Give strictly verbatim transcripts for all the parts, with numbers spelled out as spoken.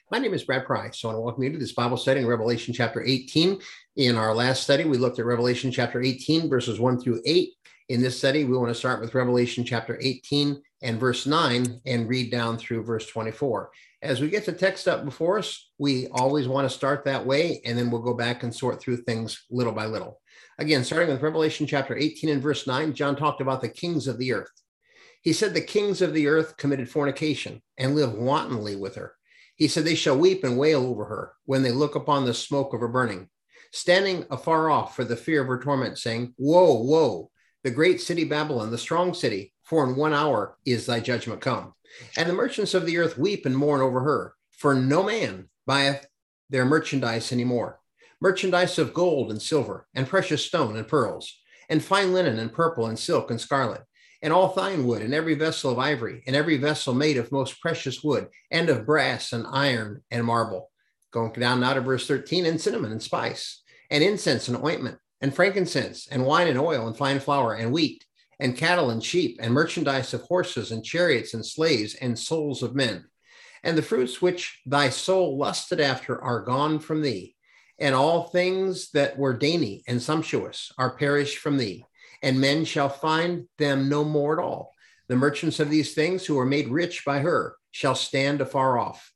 My name is Brad Price. So I want to welcome you to this Bible study in Revelation chapter eighteen. In our last study, we looked at Revelation chapter eighteen, verses one through eight. In this study, we want to start with Revelation chapter eighteen and verse nine and read down through verse twenty-four. As we get the text up before us, we always want to start that way, and then we'll go back and sort through things little by little. Again, starting with Revelation chapter eighteen and verse nine, John talked about the kings of the earth. He said the kings of the earth committed fornication and live wantonly with her. He said they shall weep and wail over her when they look upon the smoke of her burning, standing afar off for the fear of her torment, saying, Woe, woe, the great city Babylon, the strong city, for in one hour is thy judgment come. And the merchants of the earth weep and mourn over her, for no man buyeth their merchandise any more. Merchandise of gold and silver, and precious stone and pearls, and fine linen and purple and silk and scarlet, and all fine wood, and every vessel of ivory, and every vessel made of most precious wood, and of brass and iron and marble. Going down now to verse thirteen, and cinnamon and spice, and incense and ointment, and frankincense, and wine and oil, and fine flour, and wheat, and cattle and sheep, and merchandise of horses and chariots and slaves, and souls of men. And the fruits which thy soul lusted after are gone from thee, and all things that were dainty and sumptuous are perished from thee. And men shall find them no more at all. The merchants of these things who are made rich by her shall stand afar off.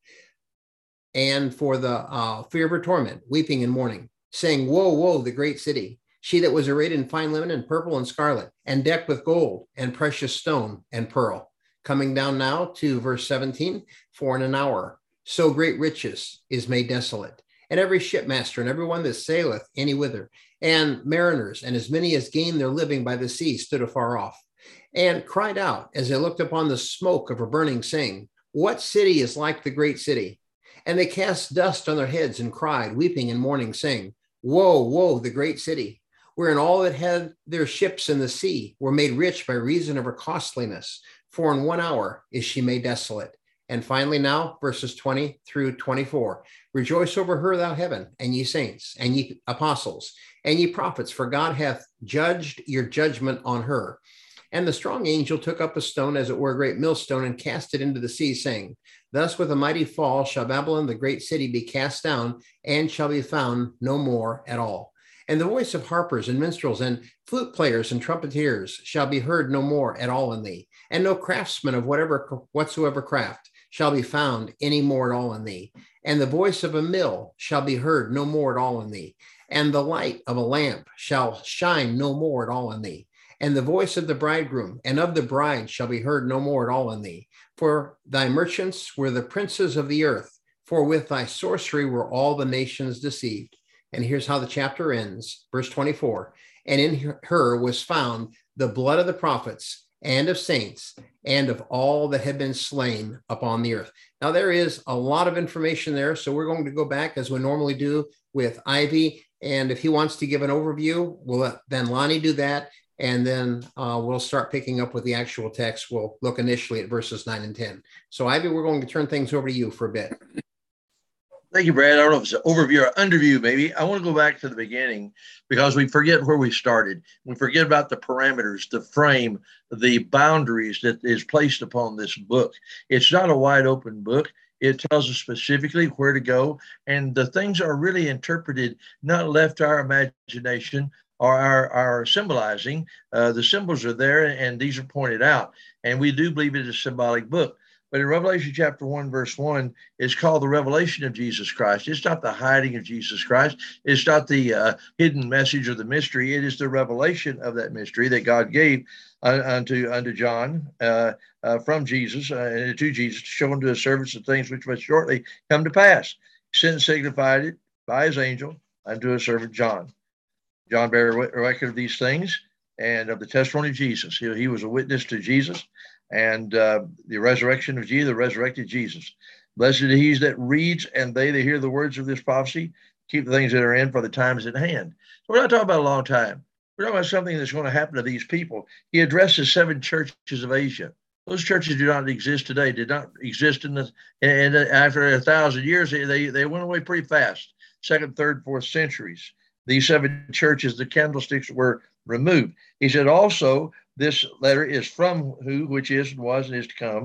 And for the uh, fear of her torment, weeping and mourning, saying, Woe, woe, the great city, she that was arrayed in fine linen and purple and scarlet, and decked with gold and precious stone and pearl. Coming down now to verse seventeen, for in an hour so great riches is made desolate. And every shipmaster and every one that saileth any whither, and mariners, and as many as gained their living by the sea, stood afar off, and cried out as they looked upon the smoke of her burning, saying, What city is like the great city? And they cast dust on their heads and cried, weeping and mourning, saying, Woe, woe, the great city, wherein all that had their ships in the sea were made rich by reason of her costliness. For in one hour is she made desolate. And finally now, verses twenty through twenty-four, rejoice over her, thou heaven, and ye saints, and ye apostles, and ye prophets, for God hath judged your judgment on her. And the strong angel took up a stone, as it were a great millstone, and cast it into the sea, saying, Thus with a mighty fall shall Babylon, the great city, be cast down, and shall be found no more at all. And the voice of harpers and minstrels and flute players and trumpeters shall be heard no more at all in thee, and no craftsman of whatever whatsoever craft shall be found any more at all in thee. And the voice of a mill shall be heard no more at all in thee. And the light of a lamp shall shine no more at all in thee. And the voice of the bridegroom and of the bride shall be heard no more at all in thee. For thy merchants were the princes of the earth, for with thy sorcery were all the nations deceived. And here's how the chapter ends, verse twenty-four. And in her was found the blood of the prophets and of saints, and of all that have been slain upon the earth. Now, there is a lot of information there, so we're going to go back, as we normally do, with Ivy, and if he wants to give an overview, we'll let then Lonnie do that, and then uh, we'll start picking up with the actual text. We'll look initially at verses nine and ten. So, Ivy, we're going to turn things over to you for a bit. Thank you, Brad. I don't know if it's an overview or underview, maybe. I want to go back to the beginning because we forget where we started. We forget about the parameters, the frame, the boundaries that is placed upon this book. It's not a wide open book. It tells us specifically where to go. And the things are really interpreted, not left to our imagination or our, our symbolizing. Uh, the symbols are there, and these are pointed out. And we do believe it is a symbolic book. But in Revelation chapter one, verse one, it's called the revelation of Jesus Christ. It's not the hiding of Jesus Christ. It's not the uh, hidden message or the mystery. It is the revelation of that mystery that God gave uh, unto, unto John uh, uh, from Jesus, uh, to Jesus, to show unto his servants the things which must shortly come to pass. Sent and signified it by his angel unto his servant John. John bare record of these things and of the testimony of Jesus. He, he was a witness to Jesus. And uh, the resurrection of Jesus, the resurrected Jesus. Blessed are he that reads, and they that hear the words of this prophecy, keep the things that are in, for the time is at hand. So we're not talking about a long time. We're talking about something that's going to happen to these people. He addresses seven churches of Asia. Those churches do not exist today, did not exist in the, and after a thousand years, they, they went away pretty fast. Second, third, fourth centuries. These seven churches, the candlesticks were removed. He said also, this letter is from who, which is, and was, and is to come,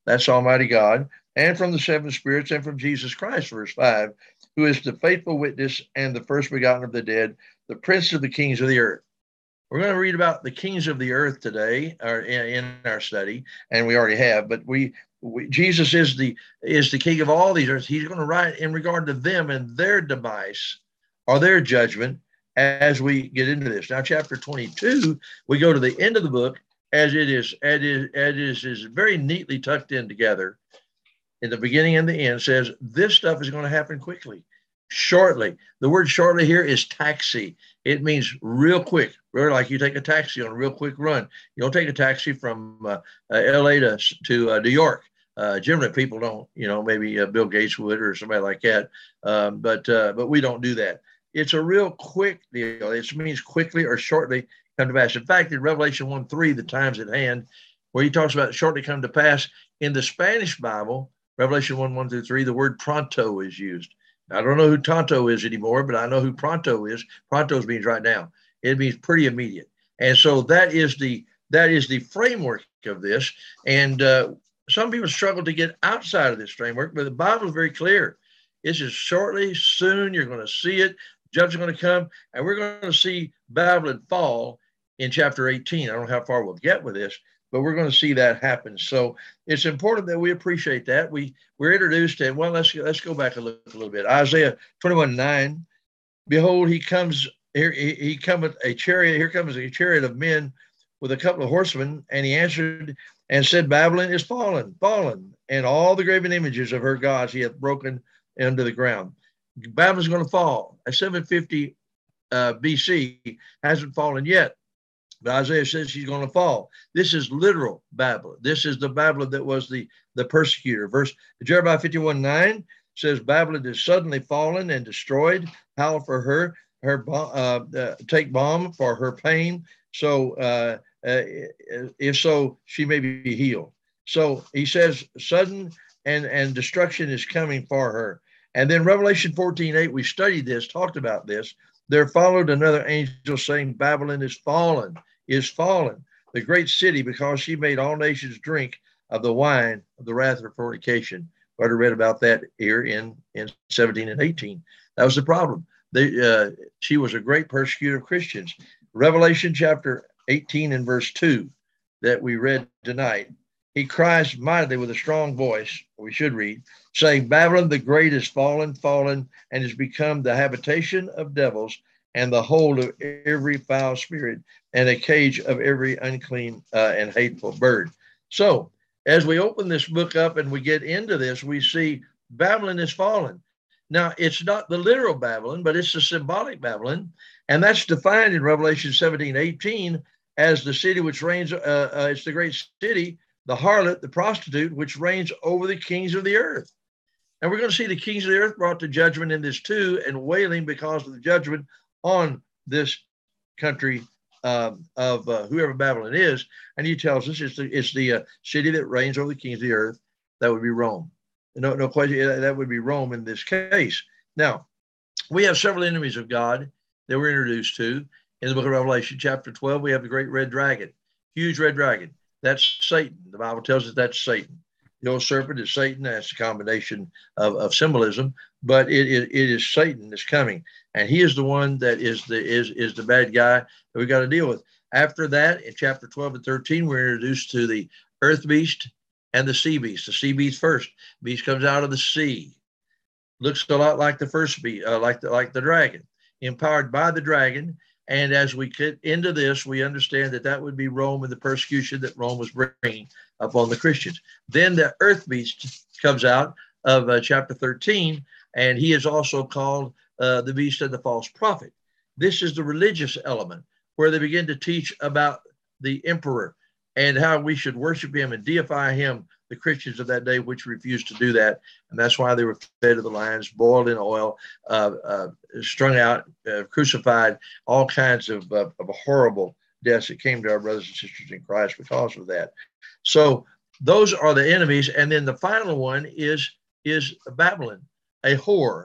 that's Almighty God, and from the seven spirits, and from Jesus Christ, verse five, who is the faithful witness and the first begotten of the dead, the prince of the kings of the earth. We're going to read about the kings of the earth today, or in, in our study, and we already have. But we, we, Jesus is the is the king of all these earths. He's going to write in regard to them and their demise or their judgment as we get into this. Now, chapter twenty-two, we go to the end of the book, as it is, as it is, as it is, is very neatly tucked in together. In the beginning and the end, says this stuff is going to happen quickly, shortly. The word shortly here is taxi. It means real quick, really like you take a taxi on a real quick run. You don't take a taxi from uh, uh, L A to, to uh, New York. Uh, generally, people don't, you know, maybe uh, Bill Gates would or somebody like that. Um, but uh, but we don't do that. It's a real quick deal. It means quickly or shortly come to pass. In fact, in Revelation one three, the time's at hand, where he talks about shortly come to pass, in the Spanish Bible, Revelation one, one through three, the word pronto is used. I don't know who Tonto is anymore, but I know who pronto is. Pronto means right now. It means pretty immediate. And so that is the that is the framework of this. And uh, some people struggle to get outside of this framework, but the Bible is very clear. This is shortly, soon, you're going to see it. Judge is going to come, and we're going to see Babylon fall in chapter eighteen. I don't know how far we'll get with this, but we're going to see that happen. So it's important that we appreciate that. We, we're introduced to, well, let's, let's go back a little, a little bit. Isaiah twenty-one nine, behold, he comes, here he, he cometh a chariot, here comes a chariot of men with a couple of horsemen, and he answered and said, Babylon is fallen, fallen, and all the graven images of her gods he hath broken into the ground. Babylon's going to fall. At seven fifty uh, B C hasn't fallen yet. But Isaiah says she's going to fall. This is literal Babylon. This is the Babylon that was the, the persecutor. Verse Jeremiah fifty-one nine says, Babylon is suddenly fallen and destroyed. Howl for her, her uh, uh, take balm for her pain. So uh, uh, if so, she may be healed. So he says, sudden and, and destruction is coming for her. And then Revelation fourteen eight, we studied this, talked about this. There followed another angel saying, Babylon is fallen, is fallen, the great city, because she made all nations drink of the wine of the wrath of her fornication. I already read about that here in, in seventeen and eighteen. That was the problem. They, uh, she was a great persecutor of Christians. Revelation chapter eighteen and verse two that we read tonight. He cries mightily with a strong voice, we should read, saying, Babylon the great is fallen, fallen, and has become the habitation of devils and the hold of every foul spirit and a cage of every unclean uh, and hateful bird. So as we open this book up and we get into this, we see Babylon is fallen. Now, it's not the literal Babylon, but it's the symbolic Babylon. And that's defined in Revelation seventeen eighteen as the city which reigns, uh, uh, it's the great city, the harlot, the prostitute, which reigns over the kings of the earth. And we're going to see the kings of the earth brought to judgment in this too, and wailing because of the judgment on this country um, of uh, whoever Babylon is. And he tells us it's the, it's the uh, city that reigns over the kings of the earth. That would be Rome. No, no question. That would be Rome in this case. Now, we have several enemies of God that we're introduced to in the book of Revelation, chapter twelve. We have the great red dragon, huge red dragon. That's Satan. The Bible tells us that's Satan. The old serpent is Satan. That's a combination of, of symbolism, but it, it, it is Satan that's coming. And he is the one that is the is, is the bad guy that we got to deal with. After that, in chapter twelve and thirteen, we're introduced to the earth beast and the sea beast. The sea beast first. Beast comes out of the sea. Looks a lot like the first beast, uh, like the, like the dragon, empowered by the dragon. And as we get into this, we understand that that would be Rome and the persecution that Rome was bringing upon the Christians. Then the earth beast comes out of uh, chapter thirteen, and he is also called uh, the beast and the false prophet. This is the religious element where they begin to teach about the emperor and how we should worship him and deify him, the Christians of that day, which refused to do that. And that's why they were fed to the lions, boiled in oil, uh, uh, strung out, uh, crucified, all kinds of, uh, of horrible deaths that came to our brothers and sisters in Christ because of that. So those are the enemies. And then the final one is, is Babylon, a whore,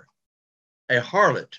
a harlot,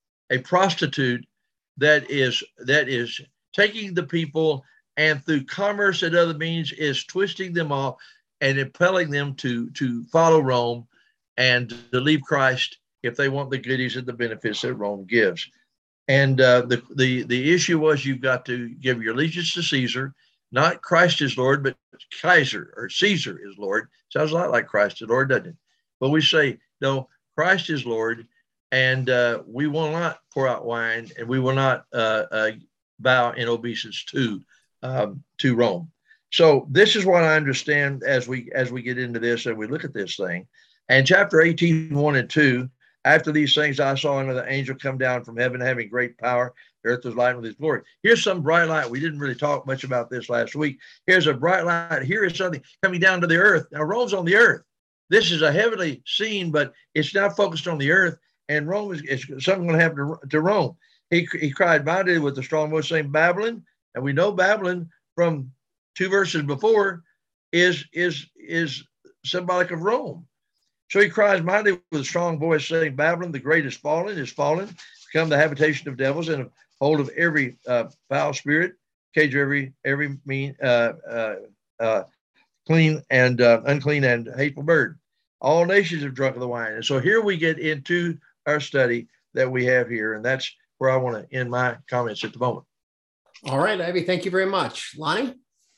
a prostitute that is, that is taking the people and through commerce and other means is twisting them off, and impelling them to, to follow Rome and to leave Christ if they want the goodies and the benefits that Rome gives. And uh, the, the, the issue was you've got to give your allegiance to Caesar, not Christ is Lord, but Kaiser or Caesar is Lord. Sounds a lot like Christ is Lord, doesn't it? But we say, no, Christ is Lord, and uh, we will not pour out wine, and we will not uh, uh, bow in obeisance to um, to Rome. So this is what I understand as we as we get into this and we look at this thing. And chapter eighteen, one and two, after these things I saw another angel come down from heaven having great power. The earth was lightened with his glory. Here's some bright light. We didn't really talk much about this last week. Here's a bright light. Here is something coming down to the earth. Now, Rome's on the earth. This is a heavenly scene, but it's now focused on the earth. And Rome is, is something going to happen to, to Rome. He, he cried mightily with a strong voice, saying, Babylon. And we know Babylon from two verses before is, is, is symbolic of Rome. So he cries mightily with a strong voice, saying, Babylon, the great is fallen, is fallen, become the habitation of devils and of hold of every uh, foul spirit, cage every every mean, uh, uh, uh, clean and uh, unclean and hateful bird. All nations have drunk of the wine. And so here we get into our study that we have here, and that's where I want to end my comments at the moment. All right, Abby, thank you very much. Lonnie?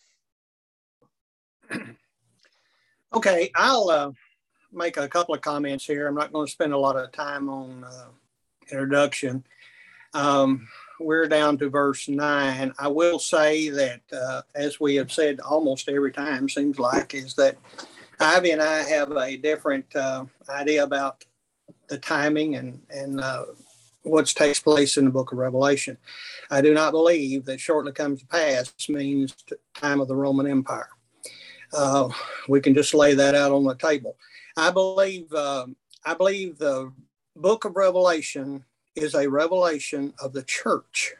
Okay, I'll uh, make a couple of comments here. I'm not going to spend a lot of time on uh, introduction. Um, we're down to verse nine. I will say that, uh, as we have said almost every time, seems like, is that Ivy and I have a different uh, idea about the timing and, and uh, what takes place in the book of Revelation. I do not believe that shortly comes to pass means time of the Roman Empire. Uh, we can just lay that out on the table. I believe, uh, I believe the book of Revelation is a revelation of the church.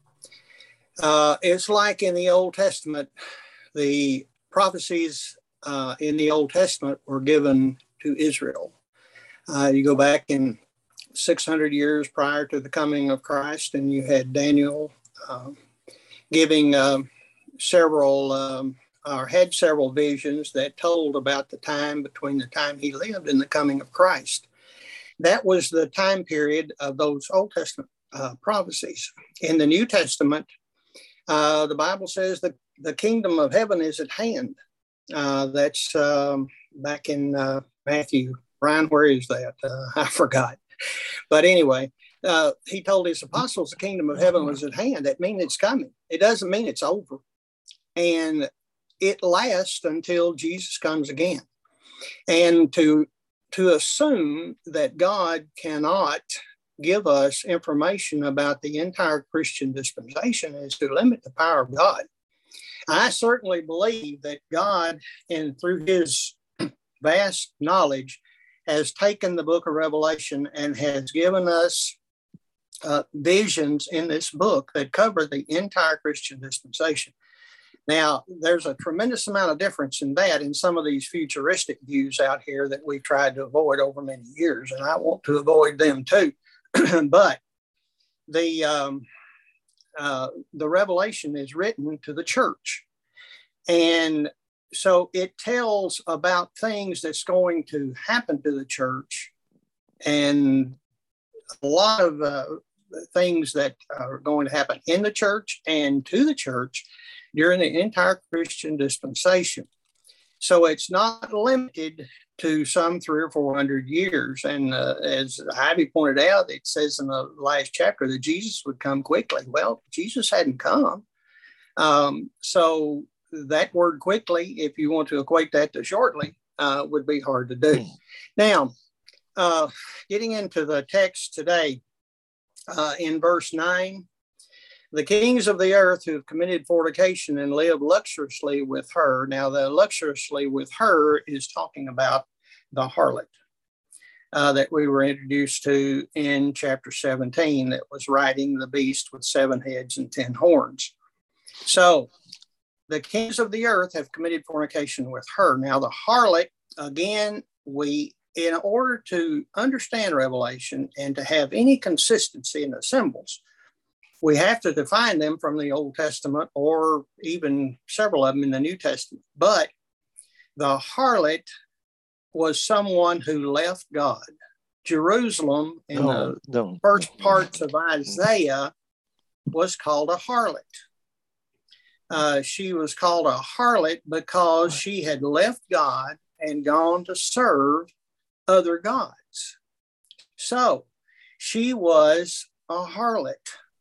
Uh, it's like in the Old Testament, the prophecies uh, in the Old Testament were given to Israel. Uh, you go back in six hundred years prior to the coming of Christ, and you had Daniel uh, giving uh, several, um, or had several visions that told about the time between the time he lived and the coming of Christ. That was the time period of those Old Testament uh, prophecies. In the New Testament, uh, the Bible says that the kingdom of heaven is at hand. Uh, that's um, back in uh, Matthew. Brian, where is that? Uh, I forgot. But anyway, uh, he told his apostles the kingdom of heaven was at hand. That means it's coming. It doesn't mean it's over. And it lasts until Jesus comes again. And to to assume that God cannot give us information about the entire Christian dispensation is to limit the power of God. I certainly believe that God, and through his vast knowledge, has taken the book of Revelation and has given us uh, visions in this book that cover the entire Christian dispensation. Now, there's a tremendous amount of difference in that in some of these futuristic views out here that we've tried to avoid over many years, and I want to avoid them too. But the um, uh, the Revelation is written to the church, and so it tells about things that's going to happen to the church, and a lot of uh, things that are going to happen in the church and to the church during the entire Christian dispensation. So it's not limited to some three or four hundred years. And uh, as Ivy pointed out, it says in the last chapter that Jesus would come quickly. Well, Jesus hadn't come. Um, so that word quickly, if you want to equate that to shortly, uh, would be hard to do. Now, uh, getting into the text today, uh, in verse nine, the kings of the earth who have committed fornication and lived luxuriously with her. Now, the luxuriously with her is talking about the harlot uh, that we were introduced to in chapter seventeen, that was riding the beast with seven heads and ten horns. So the kings of the earth have committed fornication with her. Now, the harlot, again, we, in order to understand Revelation and to have any consistency in the symbols, we have to define them from the Old Testament or even several of them in the New Testament. But The harlot was someone who left God. Jerusalem in No, the no. first parts of Isaiah was called a harlot. Uh, she was called a harlot because she had left God and gone to serve other gods. So she was a harlot.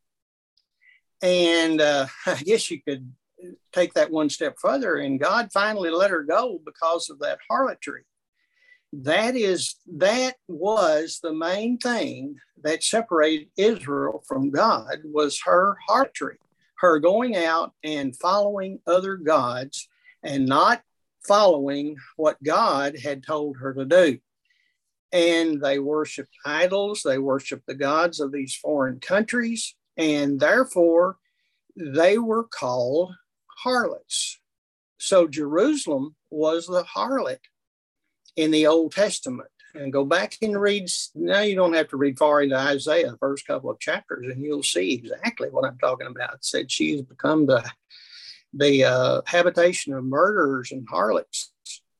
And uh, I guess you could take that one step further, and God finally let her go because of that harlotry. That is, that was the main thing that separated Israel from God, was her harlotry, her going out and following other gods and not following what God had told her to do. And they worshiped idols, they worshiped the gods of these foreign countries, and therefore they were called harlots. So Jerusalem was the harlot in the Old Testament. And go back and read, now you don't have to read far into Isaiah, the first couple of chapters, and you'll see exactly what I'm talking about. It said she has become the, the uh, habitation of murderers and harlots.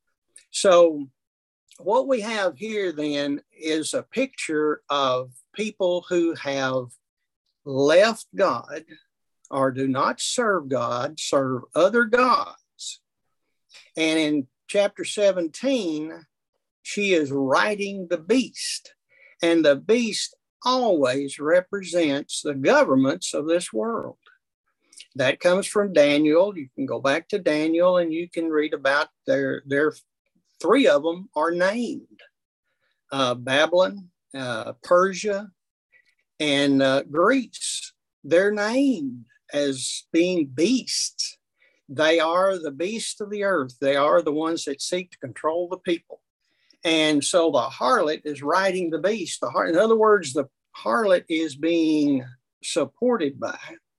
So what we have here then is a picture of people who have left God or do not serve God, serve other gods. And in chapter seventeen, she is riding the beast. And the beast always represents the governments of this world. That comes from Daniel. You can go back to Daniel and you can read about their, their three of them are named. Uh, Babylon, uh, Persia, and uh, Greece. They're named as being beasts. They are the beasts of the earth. They are the ones that seek to control the people. And so the harlot is riding the beast. The har- in other words, the harlot is being supported by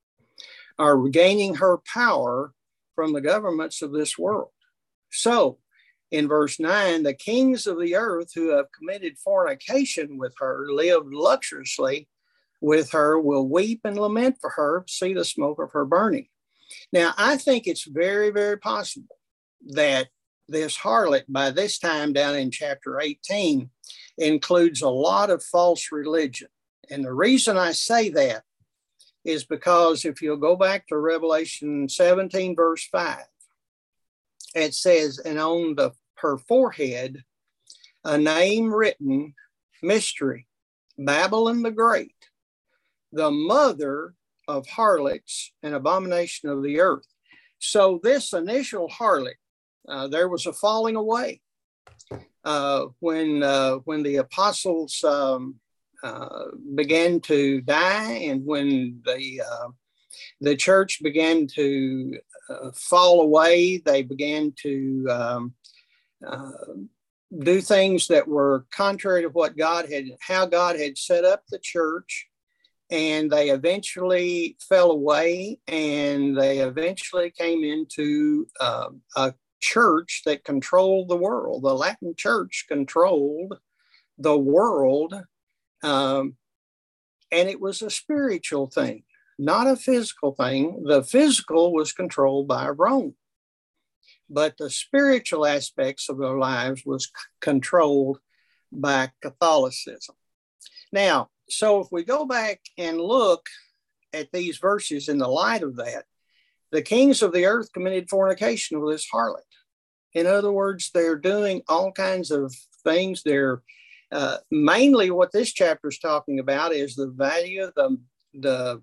or gaining her power from the governments of this world. So in verse nine, the kings of the earth who have committed fornication with her, lived luxuriously with her, will weep and lament for her, see the smoke of her burning. Now, I think it's very, very possible that this harlot, by this time down in chapter eighteen, includes a lot of false religion. And the reason I say that is because if you'll go back to Revelation seventeen, verse five, it says, and on the, her forehead, a name written, mystery, Babylon the Great, the mother of harlots and abomination of the earth. So this initial harlot, uh, there was a falling away uh, when uh, when the apostles um, uh, began to die, and when the uh, the church began to uh, fall away. They began to um, uh, do things that were contrary to what God had, how God had set up the church. And they eventually fell away, and they eventually came into uh, a church that controlled the world. The Latin church controlled the world, um, and it was a spiritual thing, not a physical thing. The physical was controlled by Rome, but the spiritual aspects of their lives was c- controlled by Catholicism. Now, so if we go back and look at these verses in the light of that, the kings of the earth committed fornication with this harlot. In other words, they're doing all kinds of things. They're uh, mainly what this chapter is talking about is the value of the, the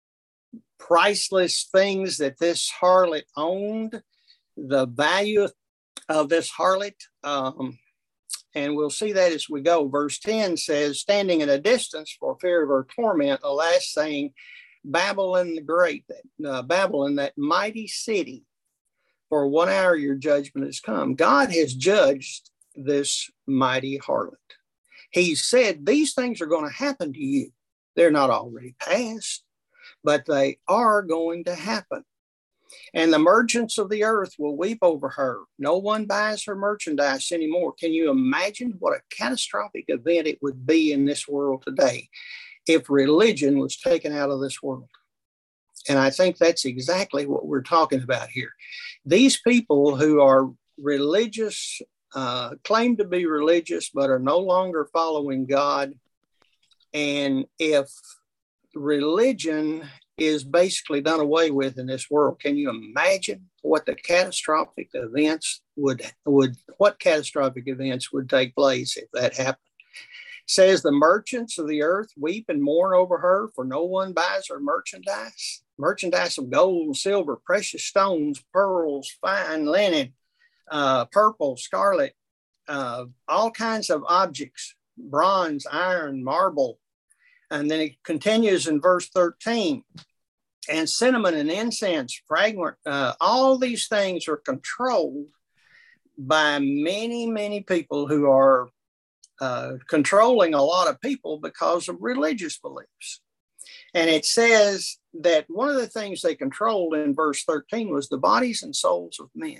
priceless things that this harlot owned, the value of this harlot. Um, And we'll see that as we go. Verse ten says, standing at a distance for fear of her torment, alas, saying, Babylon the Great, uh, Babylon, that mighty city, for one hour your judgment has come. God has judged this mighty harlot. He said, these things are going to happen to you. They're not already past, but they are going to happen. And the merchants of the earth will weep over her. No one buys her merchandise anymore. Can you imagine what a catastrophic event it would be in this world today if religion was taken out of this world? And I think that's exactly what we're talking about here. These people who are religious, uh, claim to be religious, but are no longer following God. And if religion is basically done away with in this world, can you imagine what the catastrophic events would, would what catastrophic events would take place if that happened? It says the merchants of the earth weep and mourn over her, for no one buys her merchandise. Merchandise of gold and silver, precious stones, pearls, fine linen, uh, purple, scarlet, uh, all kinds of objects, bronze, iron, marble. And then it continues in verse thirteen. And cinnamon and incense, fragrant, uh, all these things are controlled by many, many people who are uh, controlling a lot of people because of religious beliefs. And it says that one of the things they controlled in verse thirteen was the bodies and souls of men.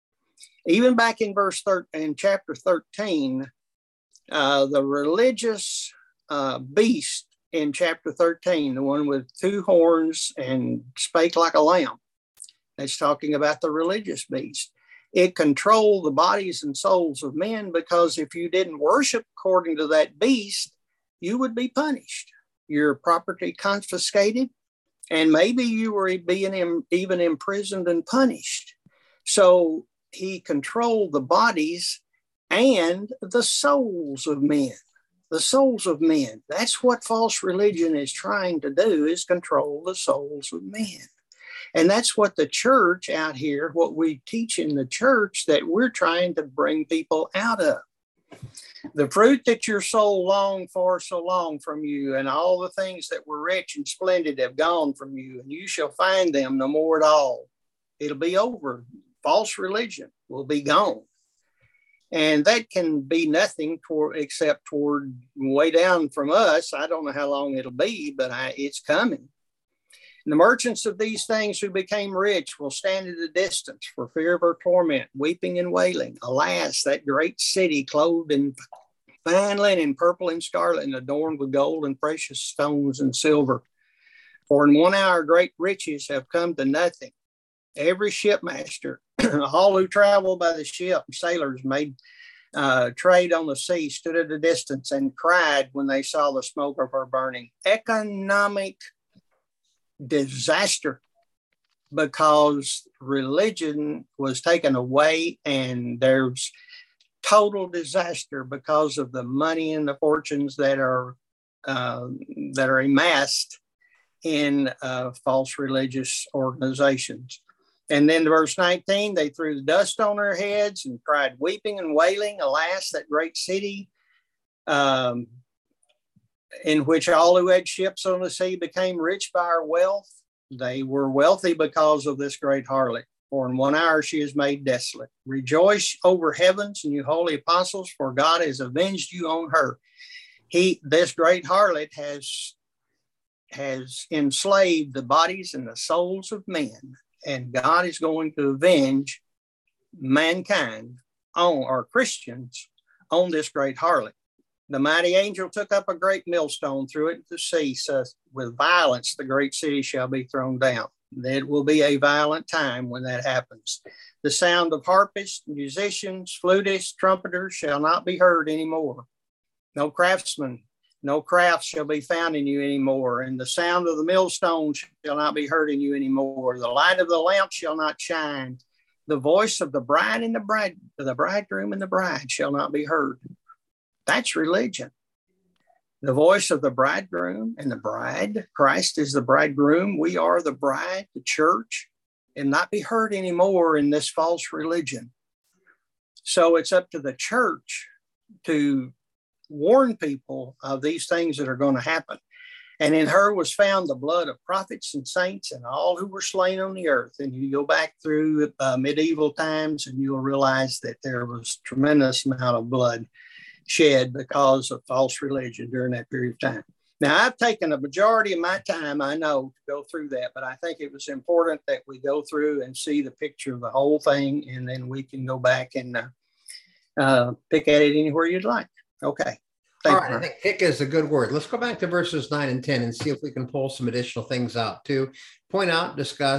Even back in verse thirteen, in chapter thirteen, uh, the religious uh, beast in chapter thirteen, the one with two horns and spake like a lamb, that's talking about the religious beast. It controlled the bodies and souls of men, because if you didn't worship according to that beast, you would be punished. Your property confiscated, and maybe you were being even imprisoned and punished. So he controlled the bodies and the souls of men. The souls of men. That's what false religion is trying to do, is control the souls of men. And that's what the church out here, what we teach in the church, that we're trying to bring people out of. The fruit that your soul longed for so long from you, and all the things that were rich and splendid have gone from you, and you shall find them no more at all. It'll be over. False religion will be gone. And that can be nothing toward, except toward way down from us. I don't know how long it'll be, but I, it's coming. And the merchants of these things who became rich will stand at a distance for fear of her torment, weeping and wailing. Alas, that great city clothed in fine linen, purple and scarlet, and adorned with gold and precious stones and silver. For in one hour great riches have come to nothing. Every shipmaster, all who travel by the ship, sailors made uh, trade on the sea, stood at a distance and cried when they saw the smoke of her burning. Economic disaster, because religion was taken away, and there's total disaster because of the money and the fortunes that are uh, that are amassed in uh, false religious organizations. And then verse nineteen, they threw the dust on their heads and cried, weeping and wailing, alas, that great city, um, in which all who had ships on the sea became rich by her wealth. They were wealthy because of this great harlot, for in one hour she is made desolate. Rejoice over heavens, and you holy apostles, for God has avenged you on her. He, this great harlot has, has enslaved the bodies and the souls of men, and God is going to avenge mankind on, or Christians, on this great harlot. The mighty angel took up a great millstone, threw it into the sea, says, with violence the great city shall be thrown down. It will be a violent time when that happens. The sound of harpists, musicians, flutists, trumpeters shall not be heard anymore. No craftsmen, no crafts shall be found in you anymore. And the sound of the millstone shall not be heard in you anymore. The light of the lamp shall not shine. The voice of the bride and the bride, the bridegroom and the bride shall not be heard. That's religion. The voice of the bridegroom and the bride. Christ is the bridegroom. We are the bride, the church, and not be heard anymore in this false religion. So it's up to the church to warn people of these things that are going to happen. And in her was found the blood of prophets and saints and all who were slain on the earth. And you go back through uh, medieval times, and you'll realize that there was a tremendous amount of blood shed because of false religion during that period of time. Now, I've taken a majority of my time, I know, to go through that, but I think it was important that we go through and see the picture of the whole thing, and then we can go back and uh, uh, pick at it anywhere you'd like. Okay. All right, I think pick is a good word. Let's go back to verses nine and ten and see if we can pull some additional things out to point out, discuss,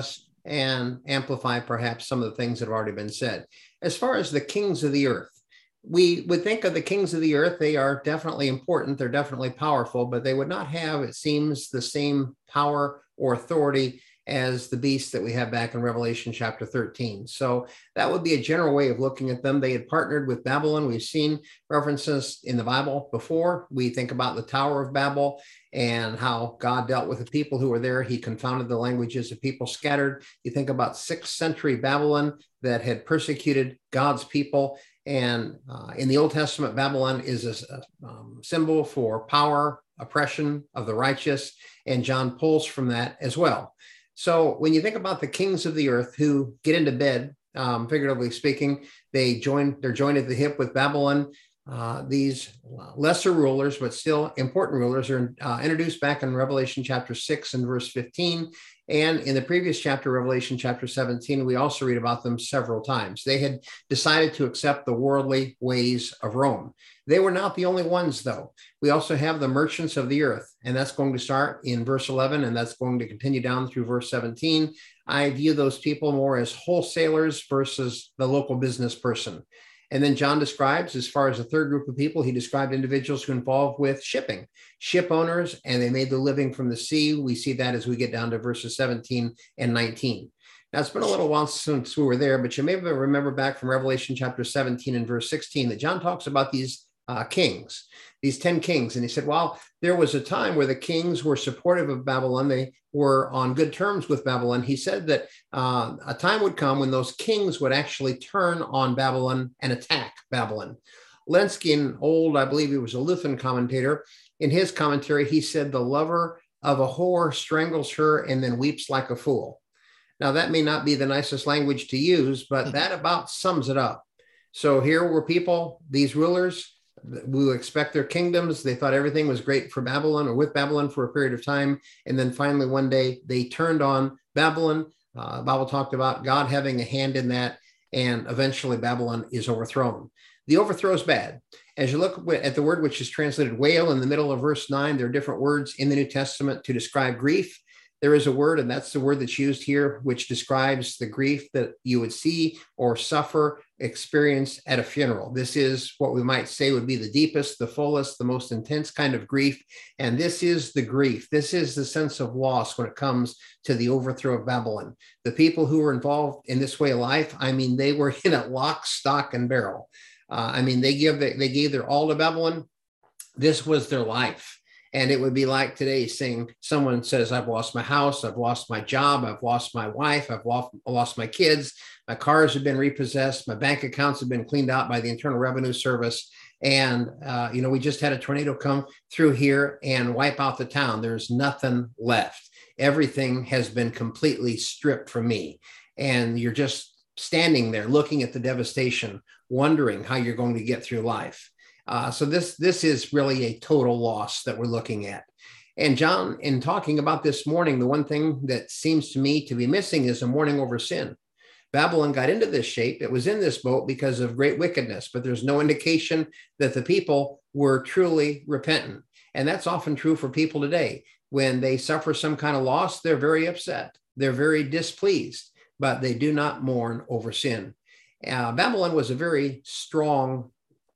and amplify perhaps some of the things that have already been said. As far as the kings of the earth, we would think of the kings of the earth. They are definitely important. They're definitely powerful, but they would not have, it seems, the same power or authority as the beasts that we have back in Revelation chapter thirteen. So that would be a general way of looking at them. They had partnered with Babylon. We've seen references in the Bible before. We think about the Tower of Babel and how God dealt with the people who were there. He confounded the languages of people scattered. You think about sixth century Babylon that had persecuted God's people. And uh, in the Old Testament, Babylon is a, a um, symbol for power, oppression of the righteous, and John pulls from that as well. So when you think about the kings of the earth who get into bed, um, figuratively speaking, they join, they're joined at the hip with Babylon. Uh, these lesser rulers, but still important rulers, are uh, introduced back in Revelation chapter six and verse fifteen. And in the previous chapter, Revelation chapter seventeen, we also read about them several times. They had decided to accept the worldly ways of Rome. They were not the only ones, though. We also have the merchants of the earth, and that's going to start in verse eleven, and that's going to continue down through verse seventeen. I view those people more as wholesalers versus the local business person. And then John describes, as far as the third group of people, he described individuals who involved with shipping, ship owners, and they made the living from the sea. We see that as we get down to verses seventeen and nineteen. Now, it's been a little while since we were there, but you may remember back from Revelation chapter seventeen and verse sixteen that John talks about these uh, kings, these ten kings. And he said, well, there was a time where the kings were supportive of Babylon. They were on good terms with Babylon. He said that uh, a time would come when those kings would actually turn on Babylon and attack Babylon. Lenski, an old, I believe he was a Lutheran commentator, in his commentary, he said, the lover of a whore strangles her and then weeps like a fool. Now, that may not be the nicest language to use, but that about sums it up. So here were people, these rulers, we would expect their kingdoms. They thought everything was great for Babylon or with Babylon for a period of time. And then finally, one day, they turned on Babylon. Uh, the Bible talked about God having a hand in that. And eventually, Babylon is overthrown. The overthrow is bad. As you look at the word which is translated wail in the middle of verse nine, there are different words in the New Testament to describe grief. There is a word, and that's the word that's used here, which describes the grief that you would see or suffer, experience at a funeral. This is what we might say would be the deepest, the fullest, the most intense kind of grief. And this is the grief. This is the sense of loss when it comes to the overthrow of Babylon. The people who were involved in this way of life, I mean, they were in a lock, stock, and barrel. Uh, I mean, they give they gave their all to Babylon. This was their life. And it would be like today saying, someone says, I've lost my house, I've lost my job, I've lost my wife, I've lost, lost my kids, my cars have been repossessed, my bank accounts have been cleaned out by the Internal Revenue Service. And, uh, you know, we just had a tornado come through here and wipe out the town. There's nothing left. Everything has been completely stripped from me. And you're just standing there looking at the devastation, wondering how you're going to get through life. Uh, so this, this is really a total loss that we're looking at. And John, in talking about this mourning, the one thing that seems to me to be missing is a mourning over sin. Babylon got into this shape. It was in this boat because of great wickedness, but there's no indication that the people were truly repentant. And that's often true for people today. When they suffer some kind of loss, they're very upset. They're very displeased, but they do not mourn over sin. Uh, Babylon was a very strong,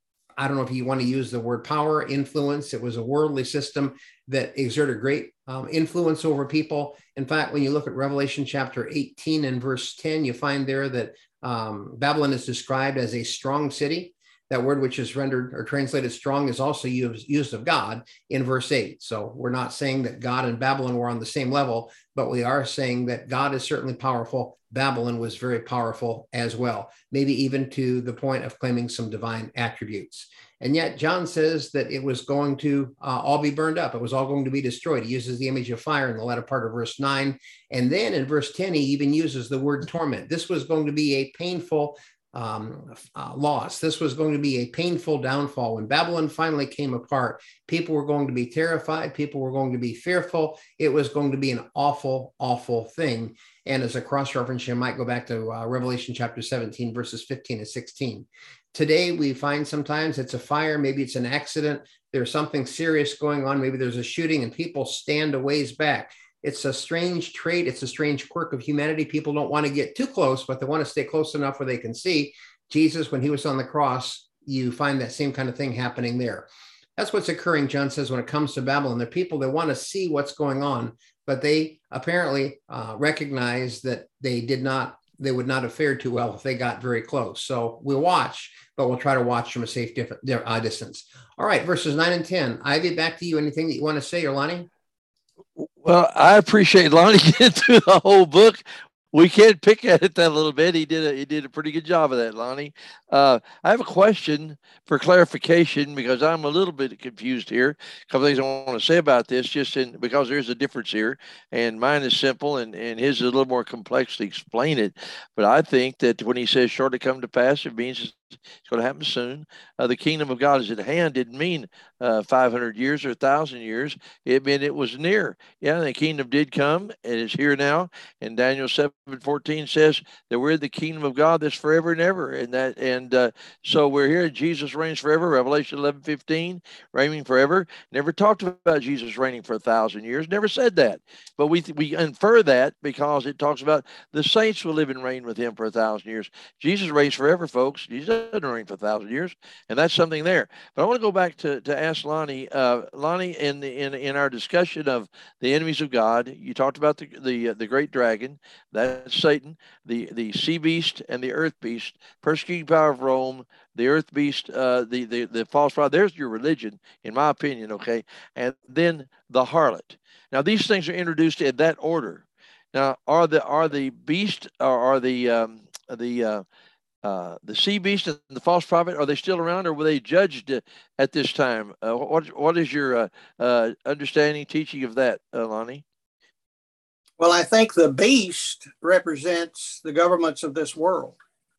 I don't know if you want to use the word power, influence. It was a worldly system that exerted great um, influence over people. In fact, when you look at Revelation chapter eighteen and verse ten, you find there that um, Babylon is described as a strong city. That word which is rendered or translated strong is also used, used of God in verse eight. So we're not saying that God and Babylon were on the same level, but we are saying that God is certainly powerful. Babylon was very powerful as well, maybe even to the point of claiming some divine attributes. And yet John says that it was going to uh, all be burned up. It was all going to be destroyed. He uses the image of fire in the latter part of verse nine. And then in verse ten, he even uses the word torment. This was going to be a painful um, uh, loss. This was going to be a painful downfall. When Babylon finally came apart, people were going to be terrified. People were going to be fearful. It was going to be an awful, awful thing. And as a cross-reference, you might go back to uh, Revelation chapter seventeen, verses fifteen and sixteen. Today, we find sometimes it's a fire, maybe it's an accident. There's something serious going on. Maybe there's a shooting and people stand a ways back. It's a strange trait. It's a strange quirk of humanity. People don't want to get too close, but they want to stay close enough where they can see. Jesus, when he was on the cross, you find that same kind of thing happening there. That's what's occurring, John says, when it comes to Babylon. They're people that want to see what's going on, but they apparently uh, recognize that they did not, they would not have fared too well if they got very close. So we'll watch, but we'll try to watch from a safe uh, distance. All right, verses nine and ten. Ivy, back to you. Anything that you want to say, or Lonnie? Well, I appreciate Lonnie getting through the whole book. We can pick at it that a little bit. He did a he did a pretty good job of that, Lonnie. Uh, I have a question for clarification because I'm a little bit confused here. A couple things I want to say about this, just in because there's a difference here, and mine is simple, and, and his is a little more complex to explain it. But I think that when he says "shortly come to pass," it means it's going to happen soon. Uh, the kingdom of God is at hand. Didn't mean uh, five hundred years or one thousand years. It meant it was near. Yeah, the kingdom did come, and it's here now. And Daniel seven fourteen says that we're in the kingdom of God that's forever and ever. And that, and uh, so we're here. Jesus reigns forever. Revelation eleven fifteen, reigning forever. Never talked about Jesus reigning for a thousand years. Never said that. But we we infer that because it talks about the saints will live and reign with him for a thousand years. Jesus reigns forever, folks. Jesus doesn't reign for a thousand years, and that's something there. But I want to go back to to ask Lonnie. Uh, Lonnie, in the, in in our discussion of the enemies of God, you talked about the the the great dragon. That's Satan, the the sea beast, and the earth beast, persecuting power of Rome, the earth beast, uh, the the the false prophet. There's your religion, in my opinion. Okay, and then the harlot. Now these things are introduced in that order. Now, are the are the beast or are the um, the uh, uh, the sea beast and the false prophet, are they still around, or were they judged uh, at this time? Uh, what what is your uh, uh, understanding, teaching of that, uh, Lonnie? Well, I think the beast represents the governments of this world.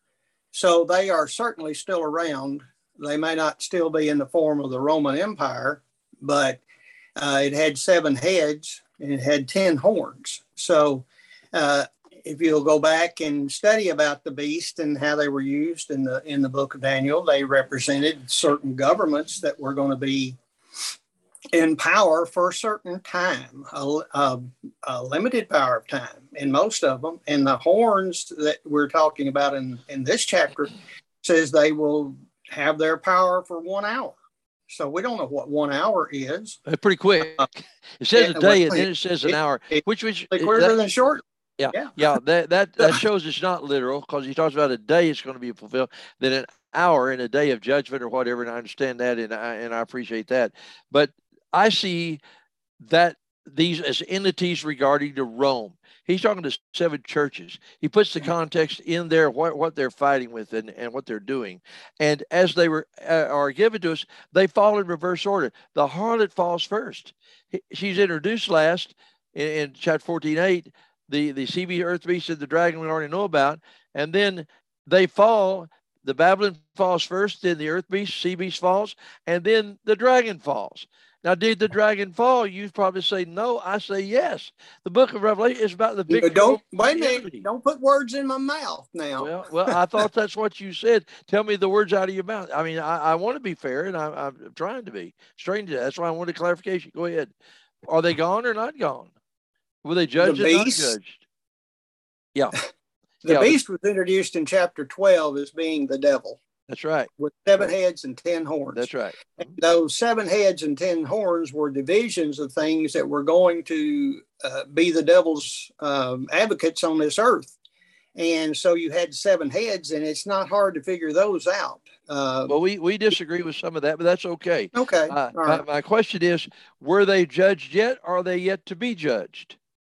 So they are certainly still around. They may not still be in the form of the Roman Empire, but uh, it had seven heads and it had ten horns. So uh, if you'll go back and study about the beast and how they were used in the in the book of Daniel, they represented certain governments that were going to be in power for a certain time, a, a, a limited power of time in most of them. And the horns that we're talking about in, in this chapter says they will have their power for one hour. So we don't know what one hour is. Uh, pretty quick. Uh, it says yeah, a day, and then it says an it, hour, it, which which quicker that, than short. Yeah, yeah, yeah. That that that shows it's not literal, because he talks about a day it's going to be fulfilled, then an hour in a day of judgment or whatever. And I understand that, and I and I appreciate that. But I see that these as entities regarding to Rome. He's talking to seven churches. He puts the context in there, what, what they're fighting with and, and what they're doing. And as they were uh, are given to us, they fall in reverse order. The harlot falls first. He, she's introduced last in, in chapter fourteen eight. The, the sea beast, earth beast, and the dragon we already know about. And then they fall. The Babylon falls first, then the earth beast, sea beast falls, and then the dragon falls. Now, did the dragon fall? You probably say no. I say yes. The book of Revelation is about the big. Don't wait a minute. Don't put words in my mouth now. Well, well, I thought that's what you said. Tell me the words out of your mouth. I mean, I, I want to be fair, and I, I'm trying to be straight into that. That's why I wanted clarification. Go ahead. Are they gone or not gone? Were they judged the or beast, not judged? Yeah. The yeah, beast was introduced in chapter twelve as being the devil. That's right. With seven heads and ten horns. That's right. And those seven heads and ten horns were divisions of things that were going to uh, be the devil's um, advocates on this earth. And so you had seven heads, and it's not hard to figure those out. Uh, well, we, we disagree with some of that, but that's okay. Okay. Uh, All right. my, my question is, were they judged yet, or are they yet to be judged?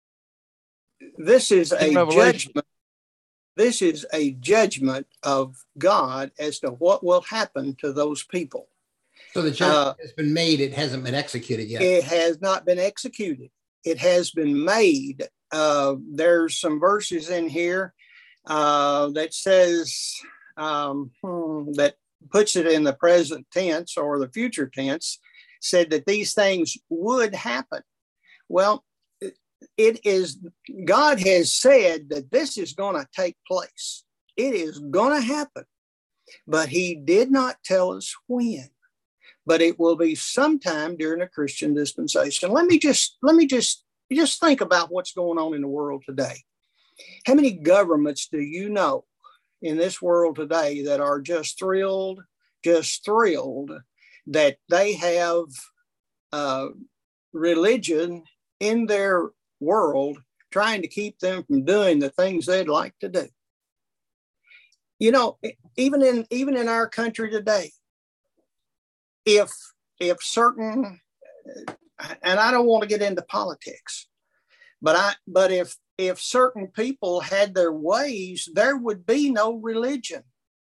This is In a Revelation. judgment. This is a judgment of God as to what will happen to those people. So the judgment uh, has been made. It hasn't been executed yet. It has not been executed. It has been made. Uh, there's some verses in here uh, that says, um, hmm, that puts it in the present tense or the future tense, said that these things would happen. Well, it is, God has said that this is going to take place. It is going to happen, but he did not tell us when, but it will be sometime during a Christian dispensation. Let me just, let me just You just think about what's going on in the world today. How many governments do you know in this world today that are just thrilled, just thrilled that they have uh, religion in their world trying to keep them from doing the things they'd like to do? You know, even in even in our country today, if if certain, and I don't want to get into politics, but I but if if certain people had their ways, there would be no religion.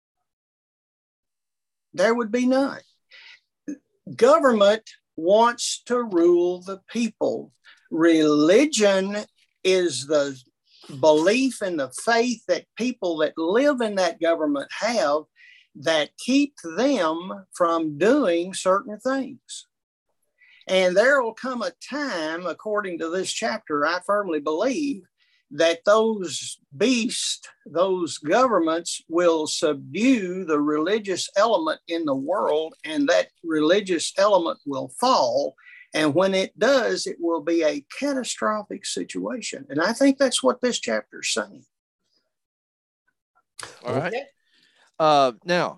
There would be none. Government wants to rule the people. Religion is the belief and the faith that people that live in that government have that keep them from doing certain things. And there will come a time, according to this chapter, I firmly believe, that those beasts, those governments will subdue the religious element in the world, and that religious element will fall. And when it does, it will be a catastrophic situation. And I think that's what this chapter is saying. All right. Uh, now,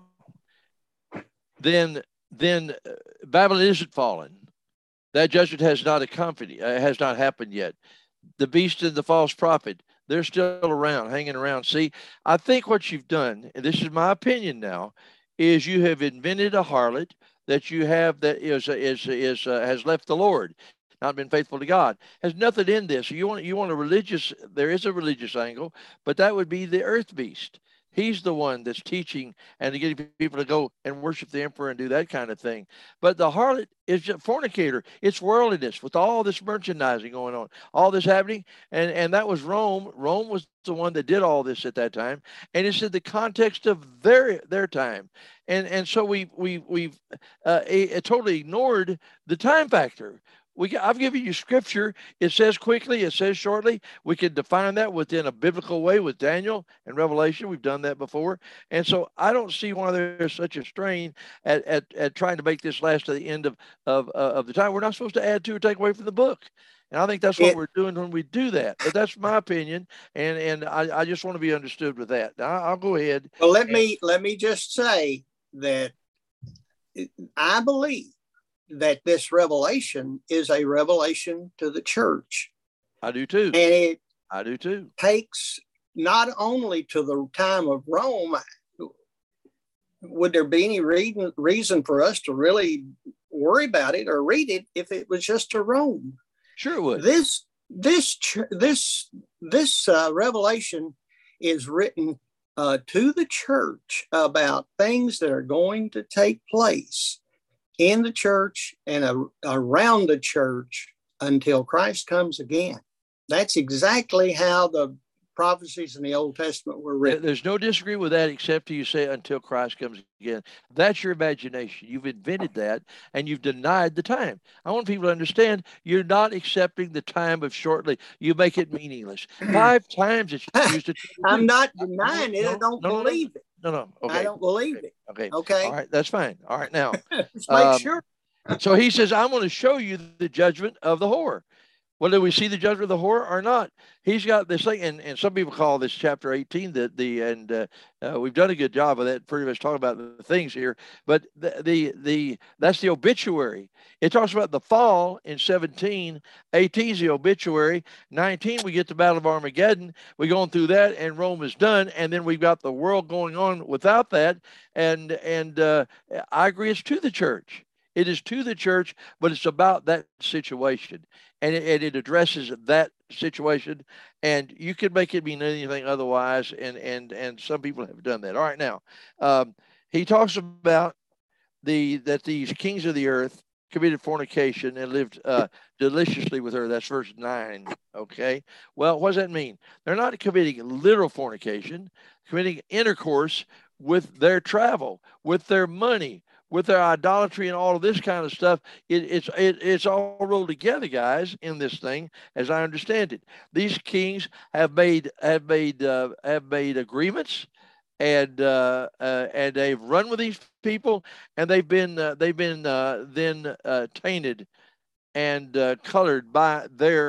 then, then uh, Babylon isn't fallen. That judgment has not accompanied, uh, has not happened yet. The beast and the false prophet, they're still around, hanging around. See, I think what you've done, and this is my opinion now, is you have invented a harlot that you have that is is is uh, has left the Lord, not been faithful to God. Has nothing in this. You want you want a religious. There is a religious angle, but that would be the earth beast. He's the one that's teaching and to getting people to go and worship the emperor and do that kind of thing. But the harlot is just fornicator. It's worldliness with all this merchandising going on, all this happening. And, and that was Rome. Rome was the one that did all this at that time. And it's in the context of their their time. And and so we, we, we've uh, a, a totally ignored the time factor. We, I've given you scripture. It says quickly, it says shortly. We can define that within a biblical way with Daniel and Revelation. We've done that before. And so I don't see why there's such a strain at, at, at trying to make this last to the end of, of, uh, of the time. We're not supposed to add to or take away from the book. And I think that's what it, we're doing when we do that. But that's my opinion. And, and I, I just want to be understood with that. Now, I'll go ahead. Well, let me, let me just say that I believe that this revelation is a revelation to the church. I do too. And it I do too. Takes not only to the time of Rome. Would there be any reason, reason for us to really worry about it or read it if it was just to Rome? Sure it would. This this this this uh, revelation is written uh, to the church about things that are going to take place in the church and a, around the church until Christ comes again. That's exactly how the prophecies in the Old Testament were written. There's no disagreement with that, except you say until Christ comes again. That's your imagination. You've invented that, and you've denied the time. I want people to understand you're not accepting the time of shortly. You make it meaningless. Five times it's used. To I'm not denying it. I don't no, believe no, it. No, no. Okay. I don't believe it. Okay. Okay. All right. That's fine. All right. Now, let's make um, sure. So he says, I'm going to show you the judgment of the whore. Well, do we see the judgment of the whore or not? He's got this thing, and, and some people call this chapter eighteen the the and uh, uh, we've done a good job of that. Pretty much talking about the things here, but the the the that's the obituary. It talks about the fall in seventeen. eighteen is the obituary. nineteen we get the Battle of Armageddon. We're going through that, and Rome is done, and then we've got the world going on without that. And and uh, I agree, it's to the church. It is to the church, but it's about that situation. And it, and it addresses that situation. And you can make it mean anything otherwise. And, and, and some people have done that. All right, now, um, he talks about the that these kings of the earth committed fornication and lived uh, deliciously with her. That's verse nine. Okay. Well, what does that mean? They're not committing literal fornication, committing intercourse with their travel, with their money, with their idolatry and all of this kind of stuff. It, it's it, it's all rolled together, guys, in this thing, as I understand it. These kings have made have made uh, have made agreements, and uh, uh, and they've run with these people, and they've been uh, they've been uh, then uh, tainted and uh, colored by their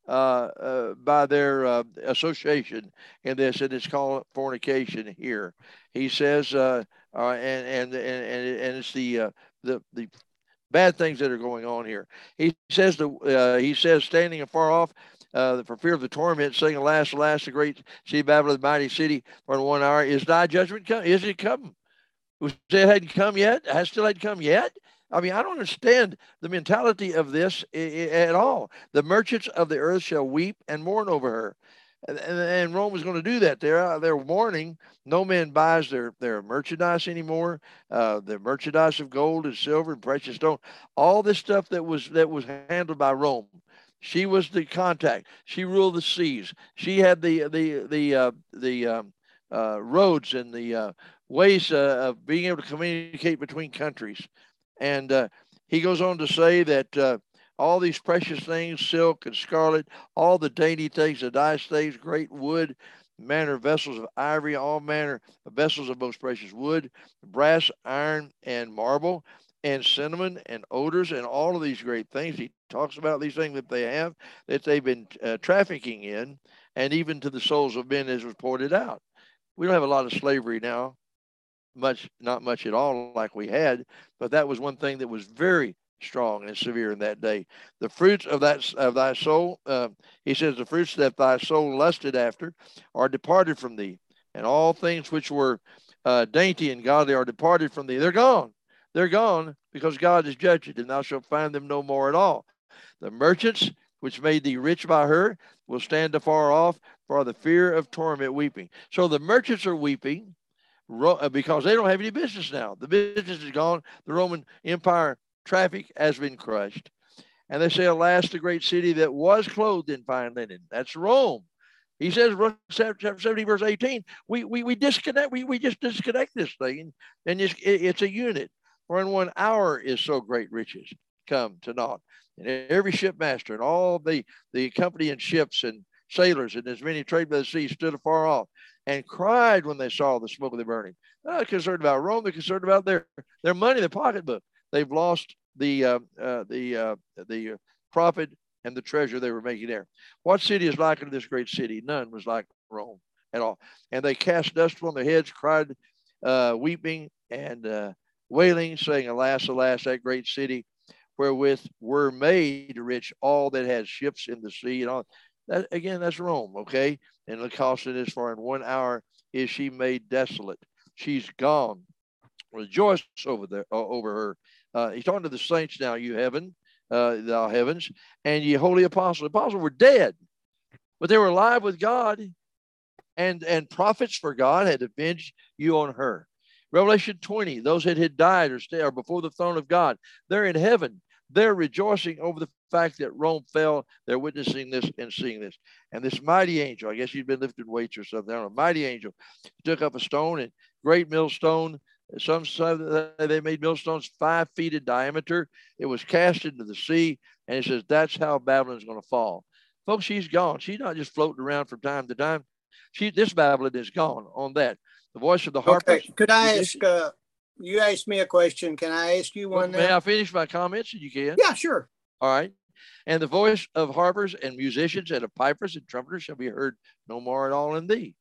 uh, uh, by their uh, association in this, and it's called fornication here. He says, uh, uh, and, and and and it's the uh, the the bad things that are going on here. He says the uh, he says standing afar off. Uh, for fear of the torment, saying, "Alas, alas, the great city Babylon, the mighty city, for in one hour is thy judgment come? Is it come? It hadn't come yet. Has still hadn't come yet." I mean, I don't understand the mentality of this at all. The merchants of the earth shall weep and mourn over her. And, and Rome was going to do that. They're, they're warning. No man buys their, their merchandise anymore. Uh, the merchandise of gold and silver and precious stone. All this stuff that was that was handled by Rome. She was the contact. She ruled the seas. She had the the the uh, the um, uh, roads and the uh, ways uh, of being able to communicate between countries. And uh, he goes on to say that uh, all these precious things, silk and scarlet, all the dainty things, the nice things, great wood, manner of vessels of ivory, all manner of vessels of most precious wood, brass, iron, and marble, and cinnamon and odors, and all of these great things. He talks about these things that they have, that they've been uh, trafficking in, and even to the souls of men, as was pointed out. We don't have a lot of slavery now, much, not much at all like we had, but that was one thing that was very strong and severe in that day. The fruits of that of thy soul, uh, he says, the fruits that thy soul lusted after are departed from thee, and all things which were uh, dainty and godly are departed from thee. They're gone. They're gone because God has judged it, and thou shalt find them no more at all. The merchants which made thee rich by her will stand afar off for the fear of torment weeping. So the merchants are weeping because they don't have any business now. The business is gone. The Roman Empire traffic has been crushed. And they say, alas, the great city that was clothed in fine linen. That's Rome. He says, chapter seventy, verse eighteen, we, we, we disconnect, we, we just disconnect this thing, and it's, it's a unit. For in one hour is so great riches come to naught. And every shipmaster and all the, the company and ships and sailors and as many trade by the sea stood afar off and cried when they saw the smoke of the burning. They're not concerned about Rome. They're concerned about their, their money, their pocketbook. They've lost the uh, uh, the uh, the profit and the treasure they were making there. What city is like unto this great city? None was like Rome at all. And they cast dust on their heads, cried, uh, weeping and uh, wailing, saying, alas, alas, that great city wherewith were made rich all that had ships in the sea and all. That, again, that's Rome, okay? And the cost of this, for in one hour is she made desolate. She's gone. Rejoice over there, uh, over her. Uh, he's talking to the saints now, you heaven, uh, thou heavens, and ye holy apostles. The apostles were dead, but they were alive with God, and, and prophets for God had avenged you on her. Revelation twenty, those that had died or stay are before the throne of God. They're in heaven. They're rejoicing over the fact that Rome fell. They're witnessing this and seeing this. And this mighty angel, I guess he'd been lifting weights or something. I don't know, mighty angel took up a stone, and great millstone. Some say they made millstones five feet in diameter. It was cast into the sea, and it says that's how Babylon's going to fall. Folks, she's gone. She's not just floating around from time to time. She, this Babylon is gone on that. The voice of the harpers. Okay. Could I ask, uh, you asked me a question. Can I ask you one well, May now? I finish my comments? You can. Yeah, sure. All right. And the voice of harpers and musicians and of pipers and trumpeters shall be heard no more at all in thee.